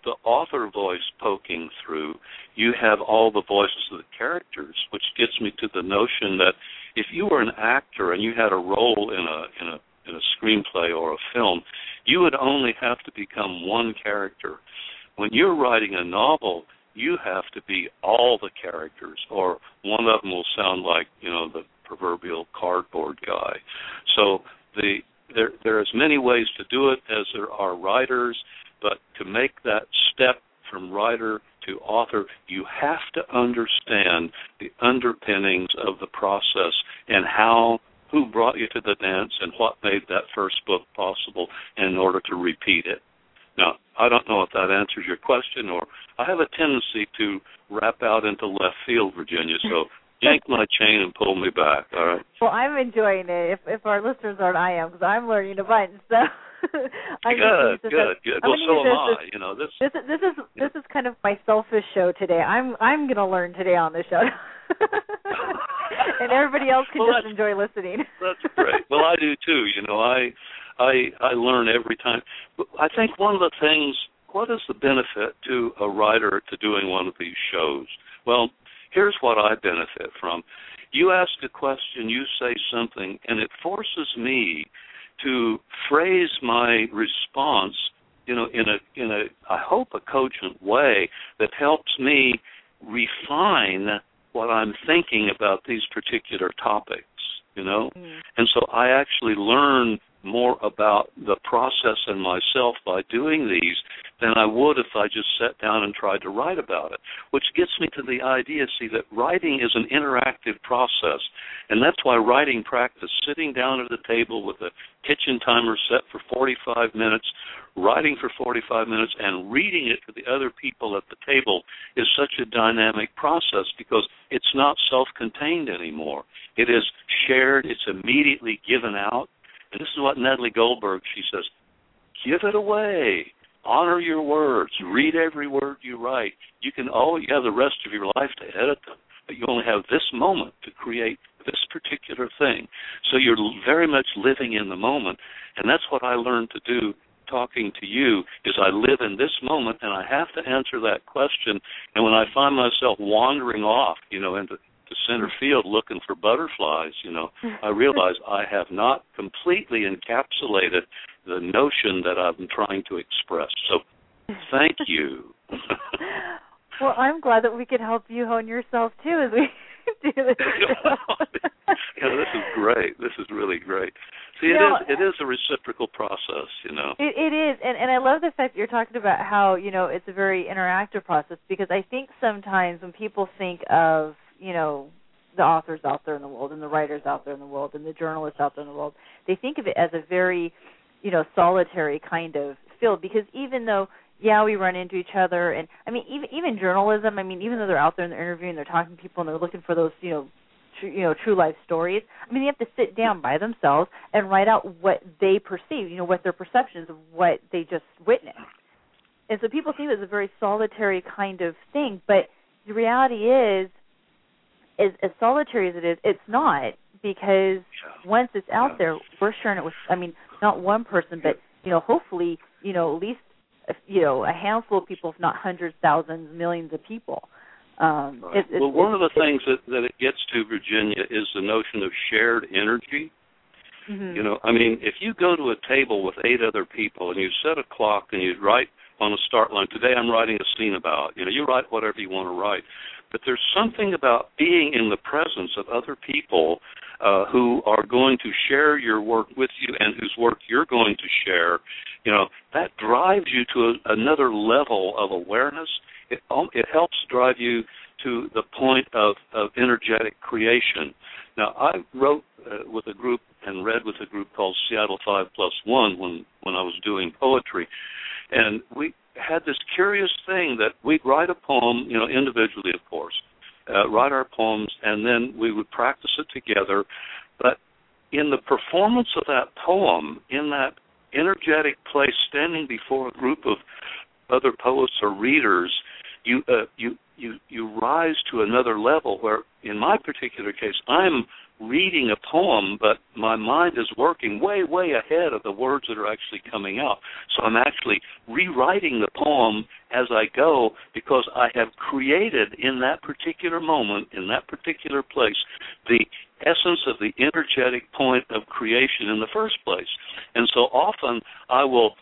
the author voice poking through, you have all the voices of the characters, which gets me to the notion that if you were an actor and you had a role in a in a in a screenplay or a film, you would only have to become one character. When you're writing a novel, you have to be all the characters, or one of them will sound like, you know, the proverbial cardboard guy. So the there there are as many ways to do it as there are writers, but to make that step from writer to author, you have to understand the underpinnings of the process and how, who brought you to the dance and what made that first book possible in order to repeat it. Now, I don't know if that answers your question, or I have a tendency to wrap out into left field, Virginia, so yank my chain and pull me back, all right? Well, I'm enjoying it, if if our listeners aren't, I am, because I'm learning a bunch, so... I'm good, good, as, good. I'm Well, so am this, I. You know, this, this, is, this is this is kind of my selfish show today. I'm I'm going to learn today on this show. And everybody else can well, just enjoy listening. That's great. Well, I do, too. You know, I, I, I learn every time. I think one of the things, what is the benefit to a writer to doing one of these shows? Well, here's what I benefit from. You ask a question, you say something, and it forces me to phrase my response, you know, in a, in a, I hope, a cogent way that helps me refine what I'm thinking about these particular topics, you know? Mm. And so I actually learn more about the process and myself by doing these than I would if I just sat down and tried to write about it, which gets me to the idea, see, that writing is an interactive process, and that's why writing practice, sitting down at the table with a kitchen timer set for forty-five minutes, writing for forty-five minutes, and reading it to the other people at the table is such a dynamic process because it's not self-contained anymore. It is shared. It's immediately given out. And this is what Natalie Goldberg, she says, give it away. Honor your words. Read every word you write. You can always you have the rest of your life to edit them, but you only have this moment to create this particular thing. So you're very much living in the moment, and that's what I learned to do talking to you, is I live in this moment, and I have to answer that question. And when I find myself wandering off, you know, into the center field looking for butterflies, you know, I realize I have not completely encapsulated the notion that I'm trying to express. So thank you. Well, I'm glad that we could help you hone yourself, too, as we do this. Yeah, this is great. This is really great. See, it now, is it is a reciprocal process, you know. It, it is, and, and I love the fact that you're talking about how, you know, it's a very interactive process, because I think sometimes when people think of, you know, the authors out there in the world and the writers out there in the world and the journalists out there in the world, they think of it as a very, you know, solitary kind of field, because even though, yeah, we run into each other, and, I mean, even even journalism, I mean, even though they're out there and they're interviewing, they're talking to people and they're looking for those, you know, true, you know, true life stories, I mean, they have to sit down by themselves and write out what they perceive, you know, what their perceptions of what they just witnessed. And so people think it's a very solitary kind of thing, but the reality is, As, as solitary as it is, it's not, because once it's out there, we're sharing it with, I mean, not one person, but, you know, hopefully, you know, at least, you know, a handful of people, if not hundreds, thousands, millions of people. Um, right. it, it, well, one it, of the things that, that it gets to, Virginia, is the notion of shared energy. Mm-hmm. You know, I mean, if you go to a table with eight other people and you set a clock and you write on a start line, today I'm writing a scene about, you know, you write whatever you want to write. But there's something about being in the presence of other people uh, who are going to share your work with you and whose work you're going to share. You know, that drives you to a, another level of awareness. It, it helps drive you to the point of, of energetic creation. Now, I wrote uh, with a group and read with a group called Seattle five plus one when, when I was doing poetry. And we had this curious thing that we'd write a poem, you know, individually, of course, uh, write our poems, and then we would practice it together. But in the performance of that poem, in that energetic place, standing before a group of other poets or readers, you uh, you you you rise to another level where, in my particular case, I'm reading a poem, but my mind is working way, way ahead of the words that are actually coming out. So I'm actually rewriting the poem as I go because I have created in that particular moment, in that particular place, the essence of the energetic point of creation in the first place. And so often I will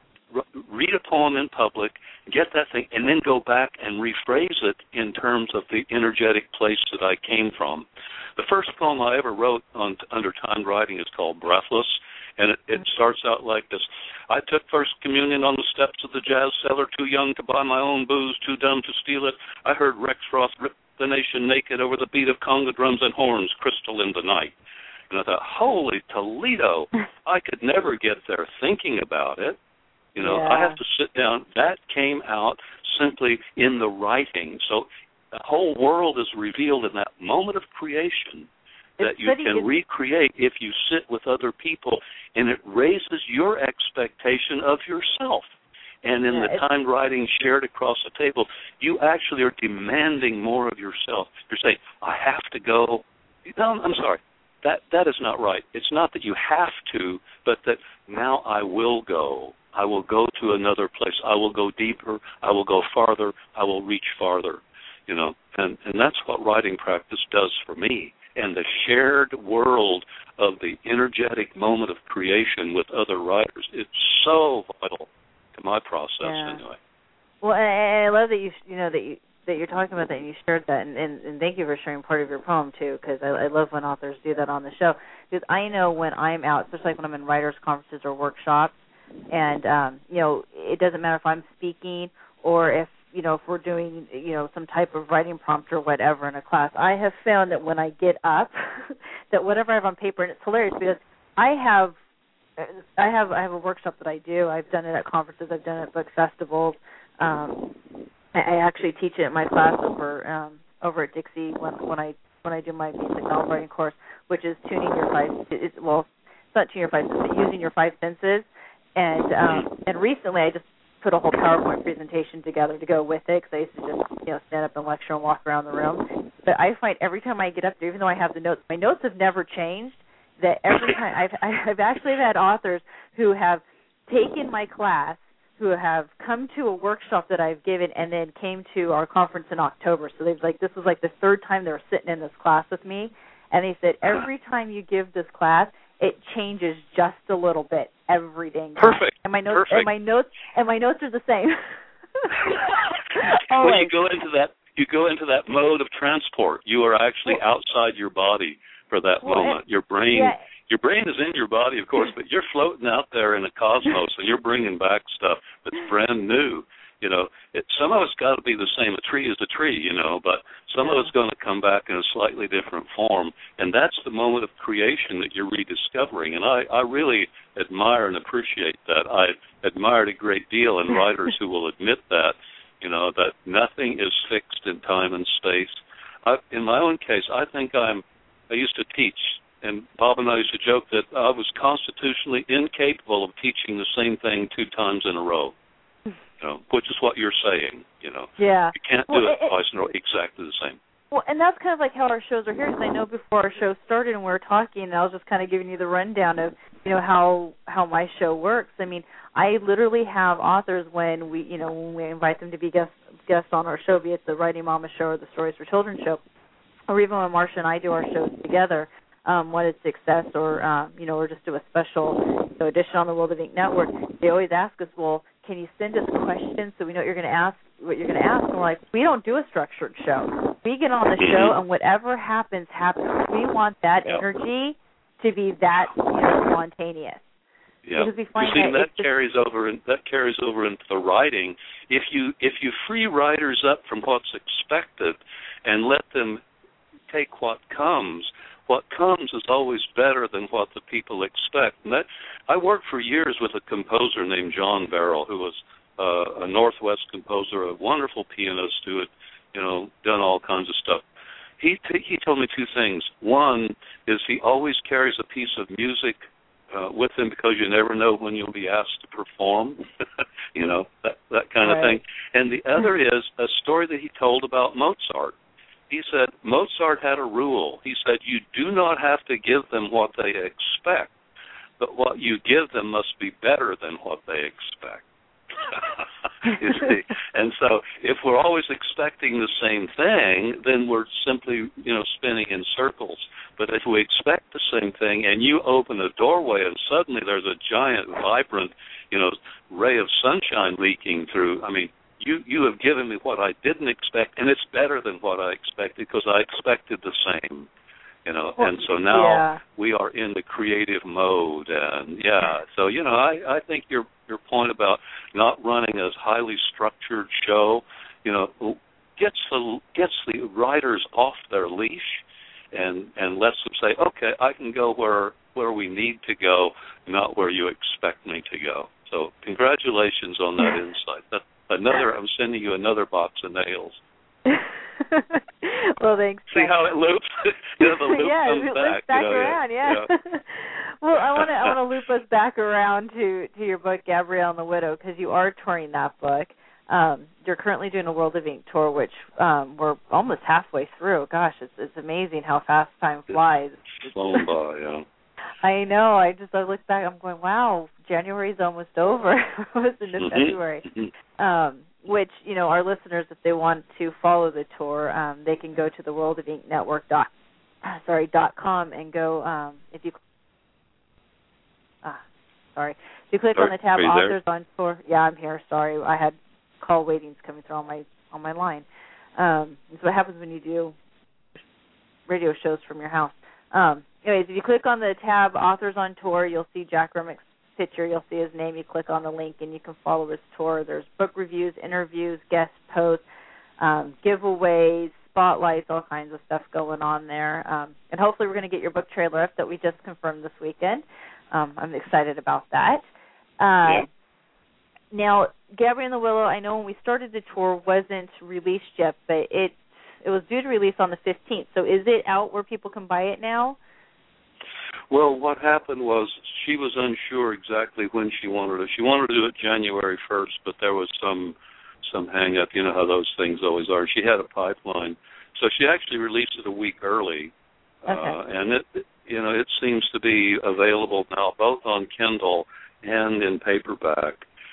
read a poem in public, get that thing, and then go back and rephrase it in terms of the energetic place that I came from. The first poem I ever wrote on, under timed writing is called Breathless, and it, it starts out like this. I took First Communion on the steps of the Jazz Cellar, too young to buy my own booze, too dumb to steal it. I heard Rex Roth rip the nation naked over the beat of conga drums and horns, crystal in the night. And I thought, holy Toledo, I could never get there thinking about it. You know, yeah. I have to sit down. That came out simply in the writing. So the whole world is revealed in that moment of creation that it's you pretty, can recreate if you sit with other people, and it raises your expectation of yourself. And in yeah, the timed writing shared across the table, you actually are demanding more of yourself. You're saying, I have to go. No, I'm sorry. That that is not right. It's not that you have to, but that now I will go. I will go to another place. I will go deeper. I will go farther. I will reach farther. You know, and, and that's what writing practice does for me. And the shared world of the energetic moment of creation with other writers, it's so vital to my process yeah. anyway. Well, and I love that you you know that you that you're talking about that and you shared that, and, and, and thank you for sharing part of your poem too, because I, I love when authors do that on the show. Because I know when I'm out, especially when I'm in writers' conferences or workshops, and um, you know, it doesn't matter if I'm speaking or if you know if we're doing you know some type of writing prompt or whatever in a class. I have found that when I get up, that whatever I have on paper, and it's hilarious because I have. I have I have a workshop that I do. I've done it at conferences. I've done it at book festivals. Um, I actually teach it in my class over um, over at Dixie when when I when I do my basic novel writing course, which is tuning your five. It's, well, it's not tuning your five senses, but using your five senses. And um, and recently I just put a whole PowerPoint presentation together to go with it because I used to just you know stand up and lecture and walk around the room. But I find every time I get up there, even though I have the notes, my notes have never changed. That every time I've I've actually had authors who have taken my class, who have come to a workshop that I've given, and then came to our conference in October. So they've like this was like the third time they were sitting in this class with me, and they said every time you give this class, it changes just a little bit every day. Perfect. And my notes Perfect. and my notes and my notes are the same. Well, you go into that you go into that mode of transport. You are actually outside your body for that well, moment. Your brain yeah. your brain is in your body, of course, but you're floating out there in the cosmos and you're bringing back stuff that's brand new. You know, it, some of it's got to be the same. A tree is a tree, you know, but some yeah. of it's going to come back in a slightly different form, and that's the moment of creation that you're rediscovering. And I, I really admire and appreciate that. I admire it a great deal in writers who will admit that, you know, that nothing is fixed in time and space. I, in my own case, I think I'm, I used to teach, and Bob and I used to joke that I was constitutionally incapable of teaching the same thing two times in a row. You know, which is what you're saying, you know. Yeah. You can't well, do it, it twice in a row exactly the same. Well, and that's kind of like how our shows are here, because I know before our show started and we were talking, and I was just kind of giving you the rundown of, you know, how how my show works. I mean, I literally have authors when we, you know, when we invite them to be guests guests on our show, be it the Writing Mama show or the Stories for Children show, or even when Marcia and I do our shows together, um, what is success, or, um, you know, or just do a special you know, edition on the World of Ink Network, they always ask us, well, can you send us questions so we know what you're going to ask, what you're going to ask? And we're like, we don't do a structured show. We get on the show, and whatever happens, happens. We want that yep. energy to be that you know, spontaneous. Yeah, because we find you see, that, that carries over. In, that carries over into the writing. If you if you free writers up from what's expected, and let them take what comes, what comes is always better than what the people expect. And that I worked for years with a composer named John Barrell, who was uh, a Northwest composer, a wonderful pianist who had, you know, done all kinds of stuff. He t- he told me two things. One is he always carries a piece of music uh, with him because you never know when you'll be asked to perform, you know, that that kind right. of thing. And the other is a story that he told about Mozart. he said Mozart had a rule. He said you do not have to give them what they expect, but what you give them must be better than what they expect. You see, and so if we're always expecting the same thing, then we're simply, you know, spinning in circles. But if we expect the same thing, and you open a doorway, and suddenly there's a giant, vibrant, you know, ray of sunshine leaking through. I mean, you you have given me what I didn't expect, and it's better than what I expected because I expected the same. You know, well, and so now yeah. we are in the creative mode, and yeah. So you know, I, I think your your point about not running a highly structured show, you know, gets the gets the writers off their leash, and and lets them say, okay, I can go where where we need to go, not where you expect me to go. So congratulations on that insight. That, another, I'm sending you another box of nails. Well, thanks. See how it loops? You know, the loop yeah, comes it back. loops back you know, around. Yeah. yeah. Well, I want to I want to loop us back around to to your book, Gabrielle and the Widow, because you are touring that book. Um, you're currently doing a World of Ink tour, which um, we're almost halfway through. Gosh, it's it's amazing how fast time flies. It's flown by, yeah. I know. I just I look back. I'm going, wow, January's almost over. It's into mm-hmm. February. Um, which, you know, our listeners, if they want to follow the tour, um, they can go to the World of Ink Network dot sorry dot com and go. Um, if you ah sorry, if you click Sorry, on the tab are Authors there? on Tour. Yeah, I'm here. Sorry, I had call waitings coming through on my on my line. Um, that's what happens when you do radio shows from your house. Um, anyways, if you click on the tab Authors on Tour, you'll see Jack Remick's picture. You'll see his name. You click on the link, and you can follow his tour. There's book reviews, interviews, guest posts, um, giveaways, spotlights, all kinds of stuff going on there. Um, and hopefully we're going to get your book trailer up that we just confirmed this weekend. Um, I'm excited about that. Uh, yeah. Now, Gabrielle and the Willow, I know when we started the tour wasn't released yet, but it it was due to release on the fifteenth. So is it out where people can buy it now? Well, what happened was she was unsure exactly when she wanted it. She wanted to do it January first, but there was some some hang-up. You know how those things always are. She had a pipeline. So she actually released it a week early. Okay. Uh, and, it, you know, it seems to be available now both on Kindle and in paperback.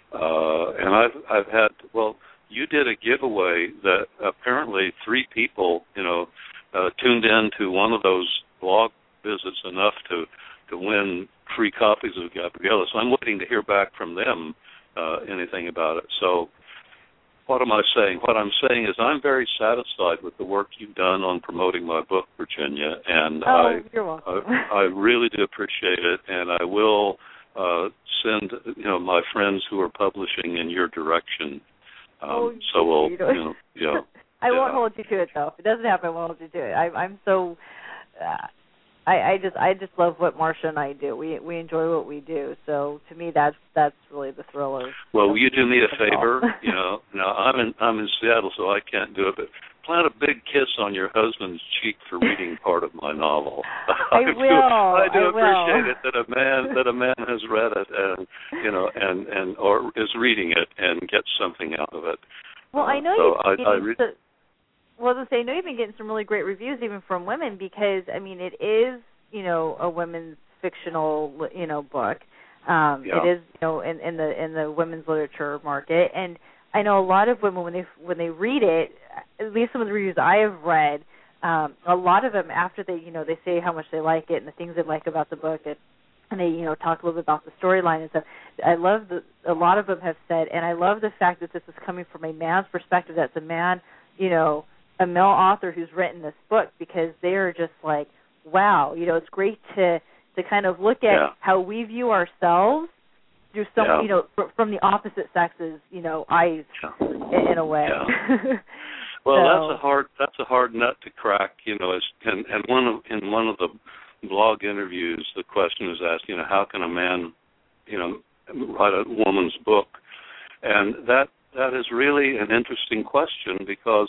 Uh, and I've I've had, well, you did a giveaway that apparently three people, you know, uh, tuned in to one of those blog visits enough to, to win free copies of Gabriella. So I'm waiting to hear back from them uh, anything about it. So what am I saying? What I'm saying is I'm very satisfied with the work you've done on promoting my book, Virginia, and oh, I, you're welcome. I I really do appreciate it, and I will uh, send you know my friends who are publishing in your direction. Um, oh, so we'll you, you know yeah. I yeah. won't hold you to it though. If it doesn't happen, I won't hold you to it. I, I'm so. Uh, I, I just I just love what Marsha and I do. We we enjoy what we do. So to me, that's that's really the thrill of. Well, of, will you do me a favor? You know, now I'm in I'm in Seattle, so I can't do it. But plant a big kiss on your husband's cheek for reading part of my novel. I, I will. Do, I do I appreciate will. it that a man that a man has read it and you know and and or is reading it and gets something out of it. Well, uh, I know so you've I, been I getting re- so, well, to say, I know you've been getting some really great reviews even from women because I mean it is. You know, a women's fictional, you know, book. Um, yeah. It is, you know, in, in the in the women's literature market, and I know a lot of women when they when they read it, at least some of the reviews I have read, um, a lot of them after they, you know, they say how much they like it and the things they like about the book, and, and they, you know, talk a little bit about the storyline and stuff. I love the a lot of them have said, and I love the fact that this is coming from a man's perspective. That's a man, you know, a male author who's written this book because they are just like. Wow, you know, it's great to to kind of look at yeah. how we view ourselves through some, yeah. you know, fr- from the opposite sex's, you know, eyes yeah. in, in a way. Yeah. Well, so, that's a hard that's a hard nut to crack, you know. It's, and and one of in one of the blog interviews, the question is asked, you know, how can a man, you know, write a woman's book? And that that is really an interesting question because.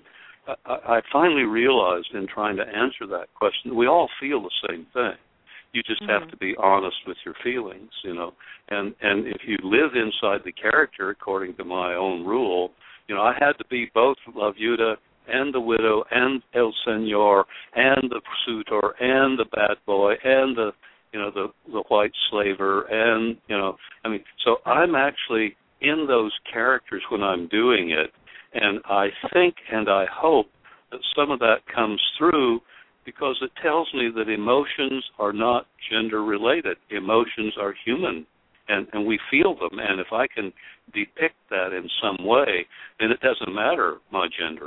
I, I finally realized in trying to answer that question, we all feel the same thing. You just mm-hmm. have to be honest with your feelings, you know. And and if you live inside the character, according to my own rule, you know, I had to be both La Viuda and the widow and El Señor and the suitor and the bad boy and the, you know, the, the white slaver and, you know, I mean, so I'm actually in those characters when I'm doing it, and I think and I hope that some of that comes through because it tells me that emotions are not gender-related. Emotions are human, and, and we feel them, and if I can depict that in some way, then it doesn't matter my gender.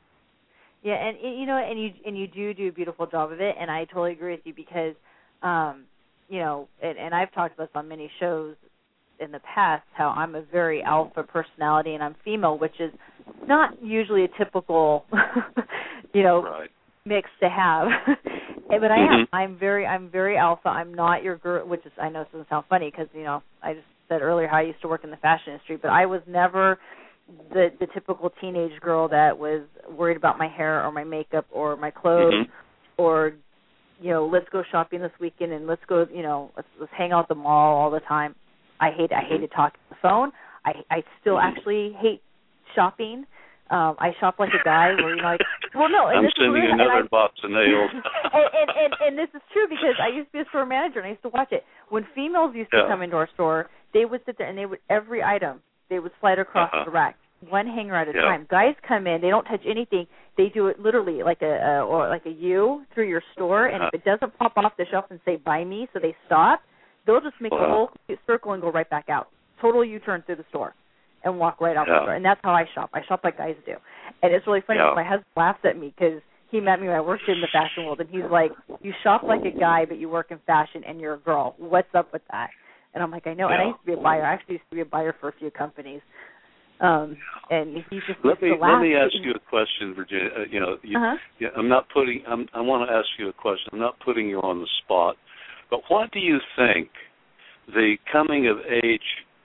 Yeah, and you know, and you and you do do a beautiful job of it, and I totally agree with you because, um, you know, and, and I've talked about this on many shows in the past, how I'm a very alpha personality and I'm female, which is not usually a typical, you know, right. mix to have. But I mm-hmm. am. I'm very, I'm very alpha. I'm not your girl, which is, I know it doesn't sound funny because, you know, I just said earlier how I used to work in the fashion industry, but I was never the the typical teenage girl that was worried about my hair or my makeup or my clothes mm-hmm. or, you know, let's go shopping this weekend and let's go, you know, let's, let's hang out at the mall all the time. I hate I hated talking on the phone. I I still actually hate shopping. Um, I shop like a guy where, you know, like, well, no. And I'm this sending is another and I, box of nails. and, and, and, and this is true because I used to be a store manager and I used to watch it. When females used to yeah. come into our store, they would sit there and they would, every item, they would slide across uh-huh. the rack, one hanger at a yeah. time. Guys come in, they don't touch anything. They do it literally like a, a or like a U through your store, and uh-huh. if it doesn't pop off the shelf and say, buy me, so they stop, they'll just make wow. a whole circle and go right back out. Total U-turn through the store and walk right out yeah. the store. And that's how I shop. I shop like guys do. And it's really funny. Yeah. My husband laughs at me because he met me when I worked in the fashion world, and he's like, you shop like a guy, but you work in fashion, and you're a girl. What's up with that? And I'm like, I know. Yeah. And I used to be a buyer. I actually used to be a buyer for a few companies. Um, and he just let me used to laugh. let me ask you a question, Virginia. Uh, you know, you, uh-huh. yeah, I'm not putting. I'm, I want to ask you a question. I'm not putting you on the spot, but what do you think the coming of age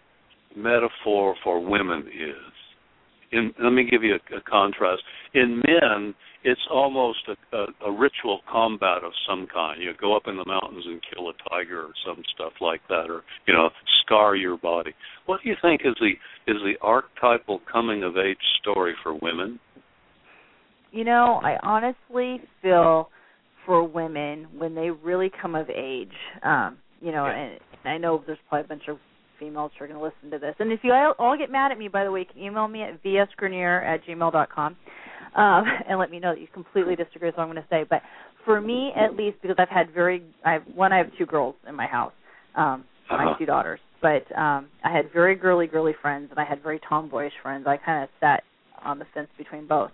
metaphor for women is? In, let me give you a, a contrast. In men, it's almost a, a, a ritual combat of some kind. You know, go up in the mountains and kill a tiger or some stuff like that, or, you know, scar your body. What do you think is the is the archetypal coming of age story for women? You know, I honestly feel for women when they really come of age, um, you know, yeah. and I know there's probably a bunch of females who are going to listen to this. And if you all, all get mad at me, by the way, you can email me at v s grenier at gmail dot com um, and let me know that you completely disagree with what I'm going to say. But for me, at least, because I've had very, I have, one, I have two girls in my house, um, uh-huh. my two daughters. But um, I had very girly, girly friends, and I had very tomboyish friends. I kind of sat on the fence between both.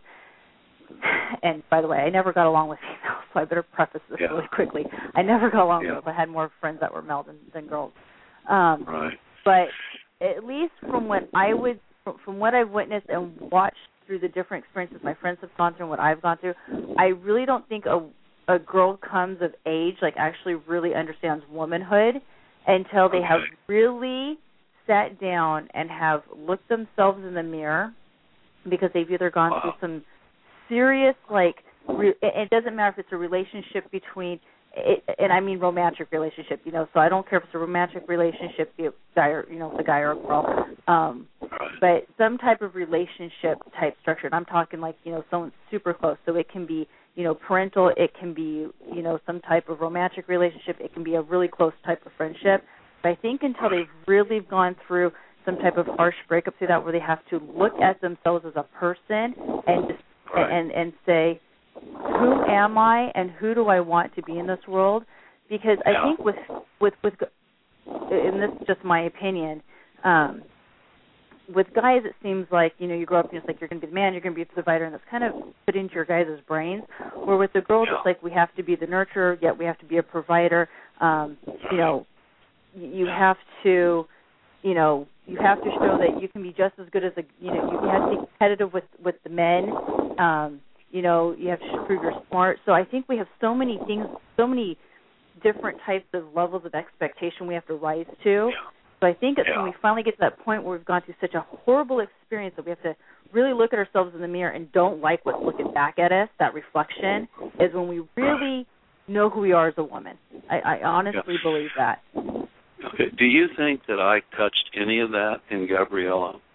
And by the way, I never got along with females, so I better preface this yeah. really quickly. I never got along yeah. with girls. I had more friends that were male than, than girls. Um, right. But at least from what I would, from what I've witnessed and watched through the different experiences my friends have gone through and what I've gone through, I really don't think a a girl comes of age, like actually really understands womanhood until they okay. have really sat down and have looked themselves in the mirror, because they've either gone wow. through some serious, like, re- it doesn't matter if it's a relationship between, it, and I mean romantic relationship, you know, so I don't care if it's a romantic relationship, be it guy or, you know, the guy or a girl, um, but some type of relationship type structure. And I'm talking like, you know, someone super close. So it can be, you know, parental, it can be, you know, some type of romantic relationship, it can be a really close type of friendship. But I think until they've really gone through some type of harsh breakup through that, where they have to look at themselves as a person and just, right. and and say, who am I and who do I want to be in this world? Because I yeah. think with with with, and this is just my opinion, um, with guys it seems like, you know, you grow up and it's like you're going to be the man, you're going to be the provider, and that's kind of put into your guys' brains. Where with the girls yeah. it's like we have to be the nurturer, yet we have to be a provider. Um, you know, you have to, you know, you have to show that you can be just as good as a, you know, you have to be competitive with with the men. Um, you know, you have to prove you're smart. So I think we have so many things, so many different types of levels of expectation we have to rise to. Yeah. So I think it's yeah. when we finally get to that point where we've gone through such a horrible experience that we have to really look at ourselves in the mirror and don't like what's looking back at us, that reflection, is when we really know who we are as a woman. I, I honestly yeah. believe that. Okay. Do you think that I touched any of that in Gabriella?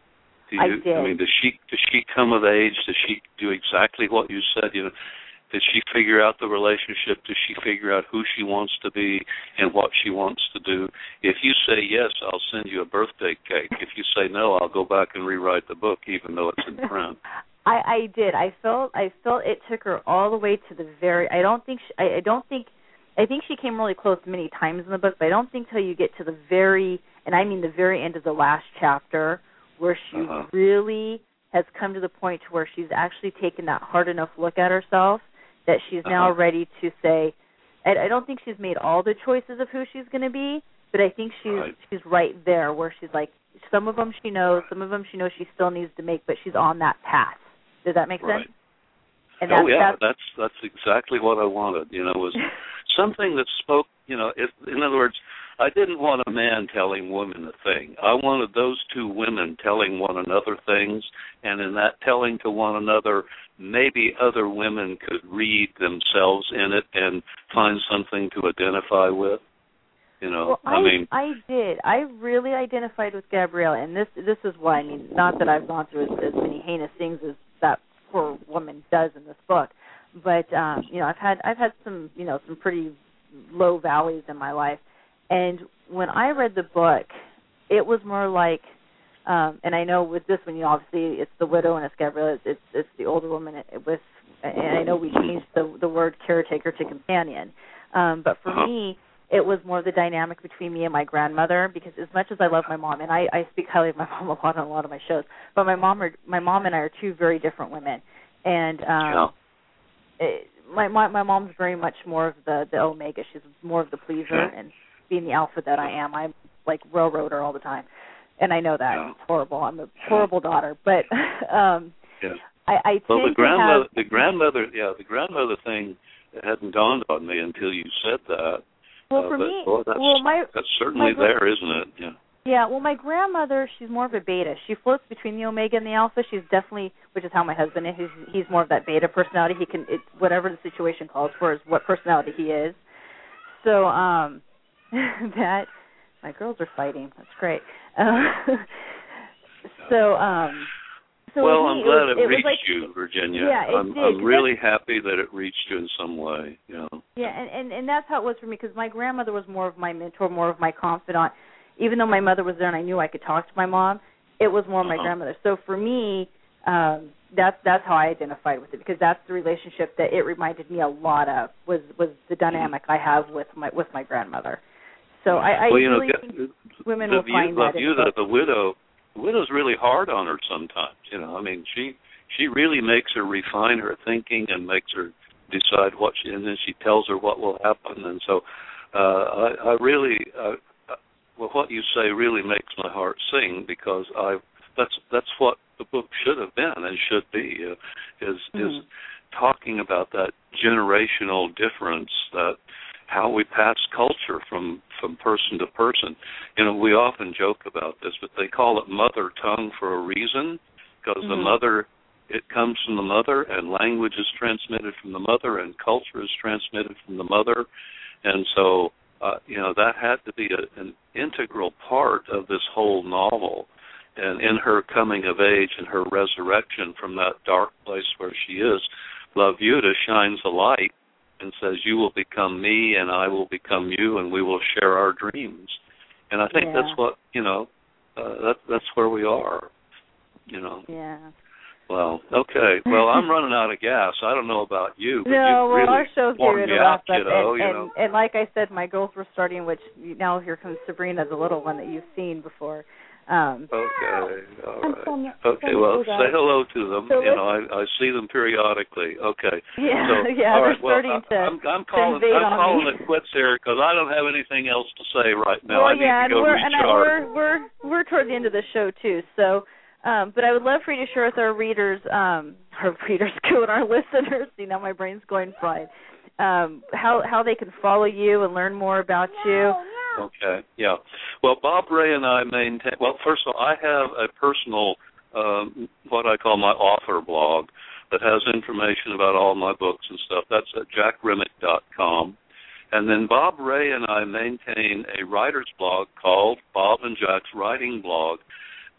Do you, I did. I mean, does she does she come of age? Does she do exactly what you said? You know, did she figure out the relationship? Does she figure out who she wants to be and what she wants to do? If you say yes, I'll send you a birthday cake. If you say no, I'll go back and rewrite the book, even though it's in print. I, I did. I felt I felt it took her all the way to the very. I don't think. She, I, I don't think. I think she came really close many times in the book, but I don't think till you get to the very, and I mean the very end of the last chapter, where she uh-huh. really has come to the point to where she's actually taken that hard enough look at herself that she's uh-huh. now ready to say. I, I don't think she's made all the choices of who she's going to be, but I think she's right. she's right there where she's like, some of them she knows, some of them she knows she still needs to make, but she's on that path. Does that make right. sense? And oh that's, yeah, that's, that's that's exactly what I wanted. You know, was something that spoke. You know, it, in other words, I didn't want a man telling women a thing. I wanted those two women telling one another things, and in that telling to one another, maybe other women could read themselves in it and find something to identify with. You know, well, I, I mean, I did. I really identified with Gabrielle, and this this is why. I mean, not that I've gone through as, as many heinous things as that poor woman does in this book, but um, you know, I've had I've had some you know some pretty low valleys in my life, and when I read the book, it was more like, um, and I know with this one, you know, obviously it's the widow and it's Gabrielle, it's it's, it's the older woman with, and I know we changed the the word caretaker to companion, um, but for uh-huh. me. It was more the dynamic between me and my grandmother, because as much as I love my mom, and I, I speak highly of my mom a lot on a lot of my shows, but my mom are, my mom and I are two very different women, and um, yeah. it, my, my my mom's very much more of the, the omega. She's more of the pleaser, yeah. and being the alpha that I am, I'm like railroad her all the time, and I know that yeah. it's horrible. I'm a horrible daughter, but um, yeah. I, I well, tend the grandmother, to have the grandmother, yeah, the grandmother thing hadn't dawned on me until you said that. Well, uh, for but, me, well, that's, well, my that's certainly my, there, isn't it? Yeah. Yeah, well, my grandmother, she's more of a beta. She floats between the omega and the alpha. She's definitely, which is how my husband is. He's, he's more of that beta personality. He can, it, whatever the situation calls for, is what personality he is. So um, that, my girls are fighting. That's great. Uh, so, um, so well, me, I'm glad it, it, it reached like, you, Virginia. Yeah, it I'm, did. I'm really happy that it reached you in some way. You know. Yeah, and, and, and that's how it was for me, because my grandmother was more of my mentor, more of my confidant. Even though my mother was there and I knew I could talk to my mom, it was more my uh-huh. grandmother. So for me, um, that's that's how I identified with it, because that's the relationship that it reminded me a lot of, was was the dynamic I have with my with my grandmother. So I, I well, you really know, think women the, will find the, that. The, the, the widow, the widow's really hard on her sometimes. You know, I mean, she she really makes her refine her thinking and makes her decide what she, and then she tells her what will happen. And so, uh, I, I really. Uh, Well, what you say really makes my heart sing, because I that's that's what the book should have been and should be, uh, is mm-hmm. is talking about that generational difference, that how we pass culture from, from person to person. You know, we often joke about this, but they call it mother tongue for a reason, because mm-hmm. the mother, it comes from the mother, and language is transmitted from the mother, and culture is transmitted from the mother, and so. Uh, you know, that had to be a, an integral part of this whole novel. And in her coming of age and her resurrection from that dark place where she is, La Viuda shines a light and says, you will become me and I will become you and we will share our dreams. And I think yeah. that's what, you know, uh, that, that's where we are, you know. Yeah. Well, okay. Well, I'm running out of gas. I don't know about you, but no, you well, really our show's warmed getting me to wrap up, up, you know, and, you and, know. and like I said, my girls were starting, which now here comes Sabrina, the little one that you've seen before. Um, okay, all right. Sonia, okay, Sonia, well, say hello to them. So you know, I, I see them periodically. Okay. Yeah, so, yeah, all they're right, well, starting I, to I'm, I'm calling, invade I'm on calling me. it quits here because I don't have anything else to say right now. Well, I need yeah, to go and we're, recharge. and I, we're we're we're toward the end of the show too. So, um, but I would love for you to share with our readers, um, our readers, and our listeners. See, now my brain's going fried. Um, how how they can follow you and learn more about you. Okay, yeah. Well, Bob Ray and I maintain, well, first of all, I have a personal, um, what I call my author blog that has information about all my books and stuff. That's at jack rimmick dot com. And then Bob Ray and I maintain a writer's blog called Bob and Jack's Writing Blog.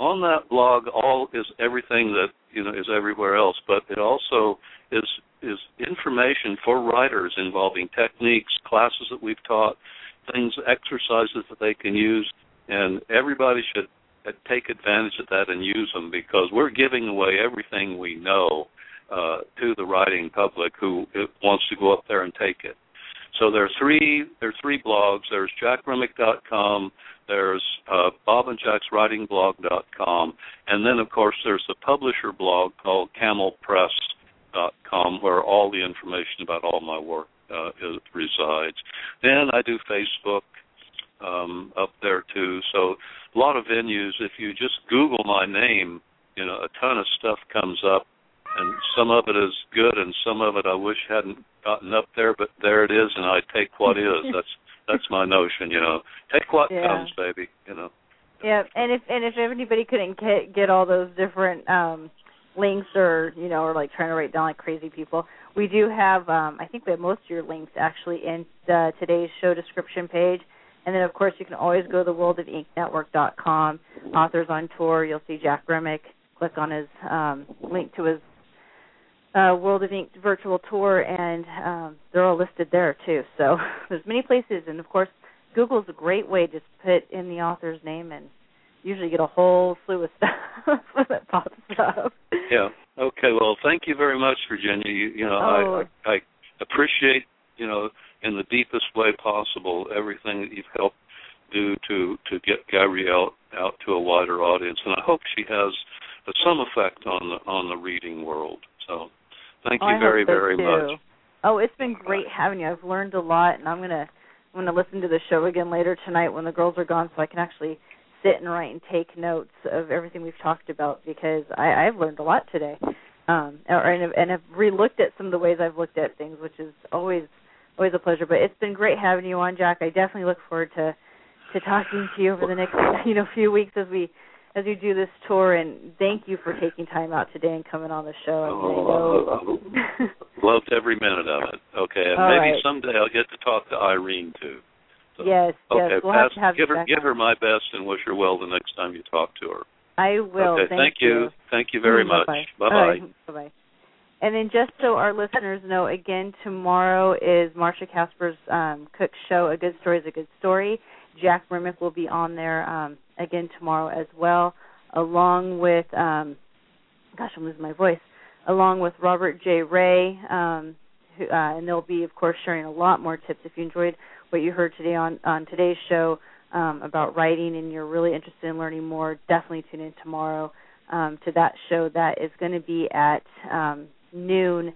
on that blog, all is everything that you know is everywhere else, but it also is is information for writers involving techniques, classes that we've taught, things, exercises that they can use, and everybody should take advantage of that and use them because we're giving away everything we know uh, to the writing public who wants to go up there and take it. So there are three there are three blogs. There's jack remick dot com, there's uh, bob and jacks writing blog dot com, and then, of course, there's the publisher blog called camel press dot com where all the information about all my work uh, is, resides. Then I do Facebook um, up there, too. So a lot of venues, if you just Google my name, you know, a ton of stuff comes up, and some of it is good and some of it I wish hadn't gotten up there, but there it is, and I take what is. That's that's my notion, you know. Take what yeah. comes, baby, you know. Yeah, and if and if anybody couldn't get, get all those different um, links or, you know, or like trying to write down like crazy people, we do have, um, I think we have most of your links actually in uh, today's show description page. And then, of course, you can always go to the world of ink network dot com, Authors on Tour. You'll see Jack Remick. Click on his um, link to his uh, World of Ink virtual tour, and um, they're all listed there, too. So there's many places. And, of course, Google's a great way to put in the author's name and usually get a whole slew of stuff that pops up. Yeah. Okay. Well, thank you very much, Virginia. You, you know, oh. I, I, I appreciate, you know, in the deepest way possible everything that you've helped do to, to get Gabrielle out to a wider audience, and I hope she has some effect on the on the reading world. So, thank oh, you I very, hope so very too. much. Oh, it's been great having you. I've learned a lot, and I'm gonna I'm gonna listen to the show again later tonight when the girls are gone, so I can actually sit and write and take notes of everything we've talked about because I, I've learned a lot today, um, and, and have re-looked at some of the ways I've looked at things, which is always. Always a pleasure, but it's been great having you on, Jack. I definitely look forward to, to talking to you over the next you know few weeks as we as we do this tour. And thank you for taking time out today and coming on the show. I mean, oh, I know... Loved every minute of it. Okay, and All maybe right. someday I'll get to talk to Irene too. So, yes, okay, yes. We'll pass, have to have give you her back give on. her my best and wish her well the next time you talk to her. I will. Okay, thank, thank you. you. Thank you very mm, much. Bye Bye bye. bye. Bye bye. And then just so our listeners know, again, tomorrow is Marcia Casper's um, Cook Show, A Good Story is a Good Story. Jack Remick will be on there um, again tomorrow as well, along with, um, gosh, I'm losing my voice, along with Robert J. Ray. Um, who, uh, and they'll be, of course, sharing a lot more tips. If you enjoyed what you heard today on, on today's show um, about writing and you're really interested in learning more, definitely tune in tomorrow um, to that show. That is going to be at um, noon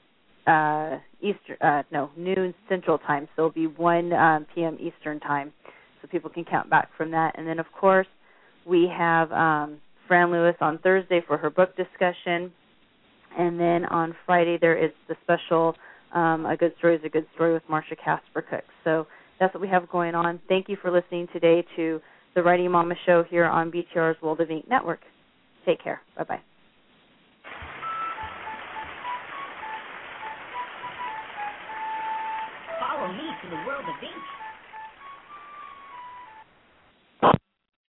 uh, Eastern, uh, no, noon Central Time. So it'll be one um, p.m. Eastern Time, so people can count back from that. And then, of course, we have um, Fran Lewis on Thursday for her book discussion. And then on Friday there is the special um, A Good Story is a Good Story with Marcia Casper Cook. So that's what we have going on. Thank you for listening today to the Writing Mama Show here on B T R's World of Ink Network. Take care. Bye-bye. Follow me to the world of ink.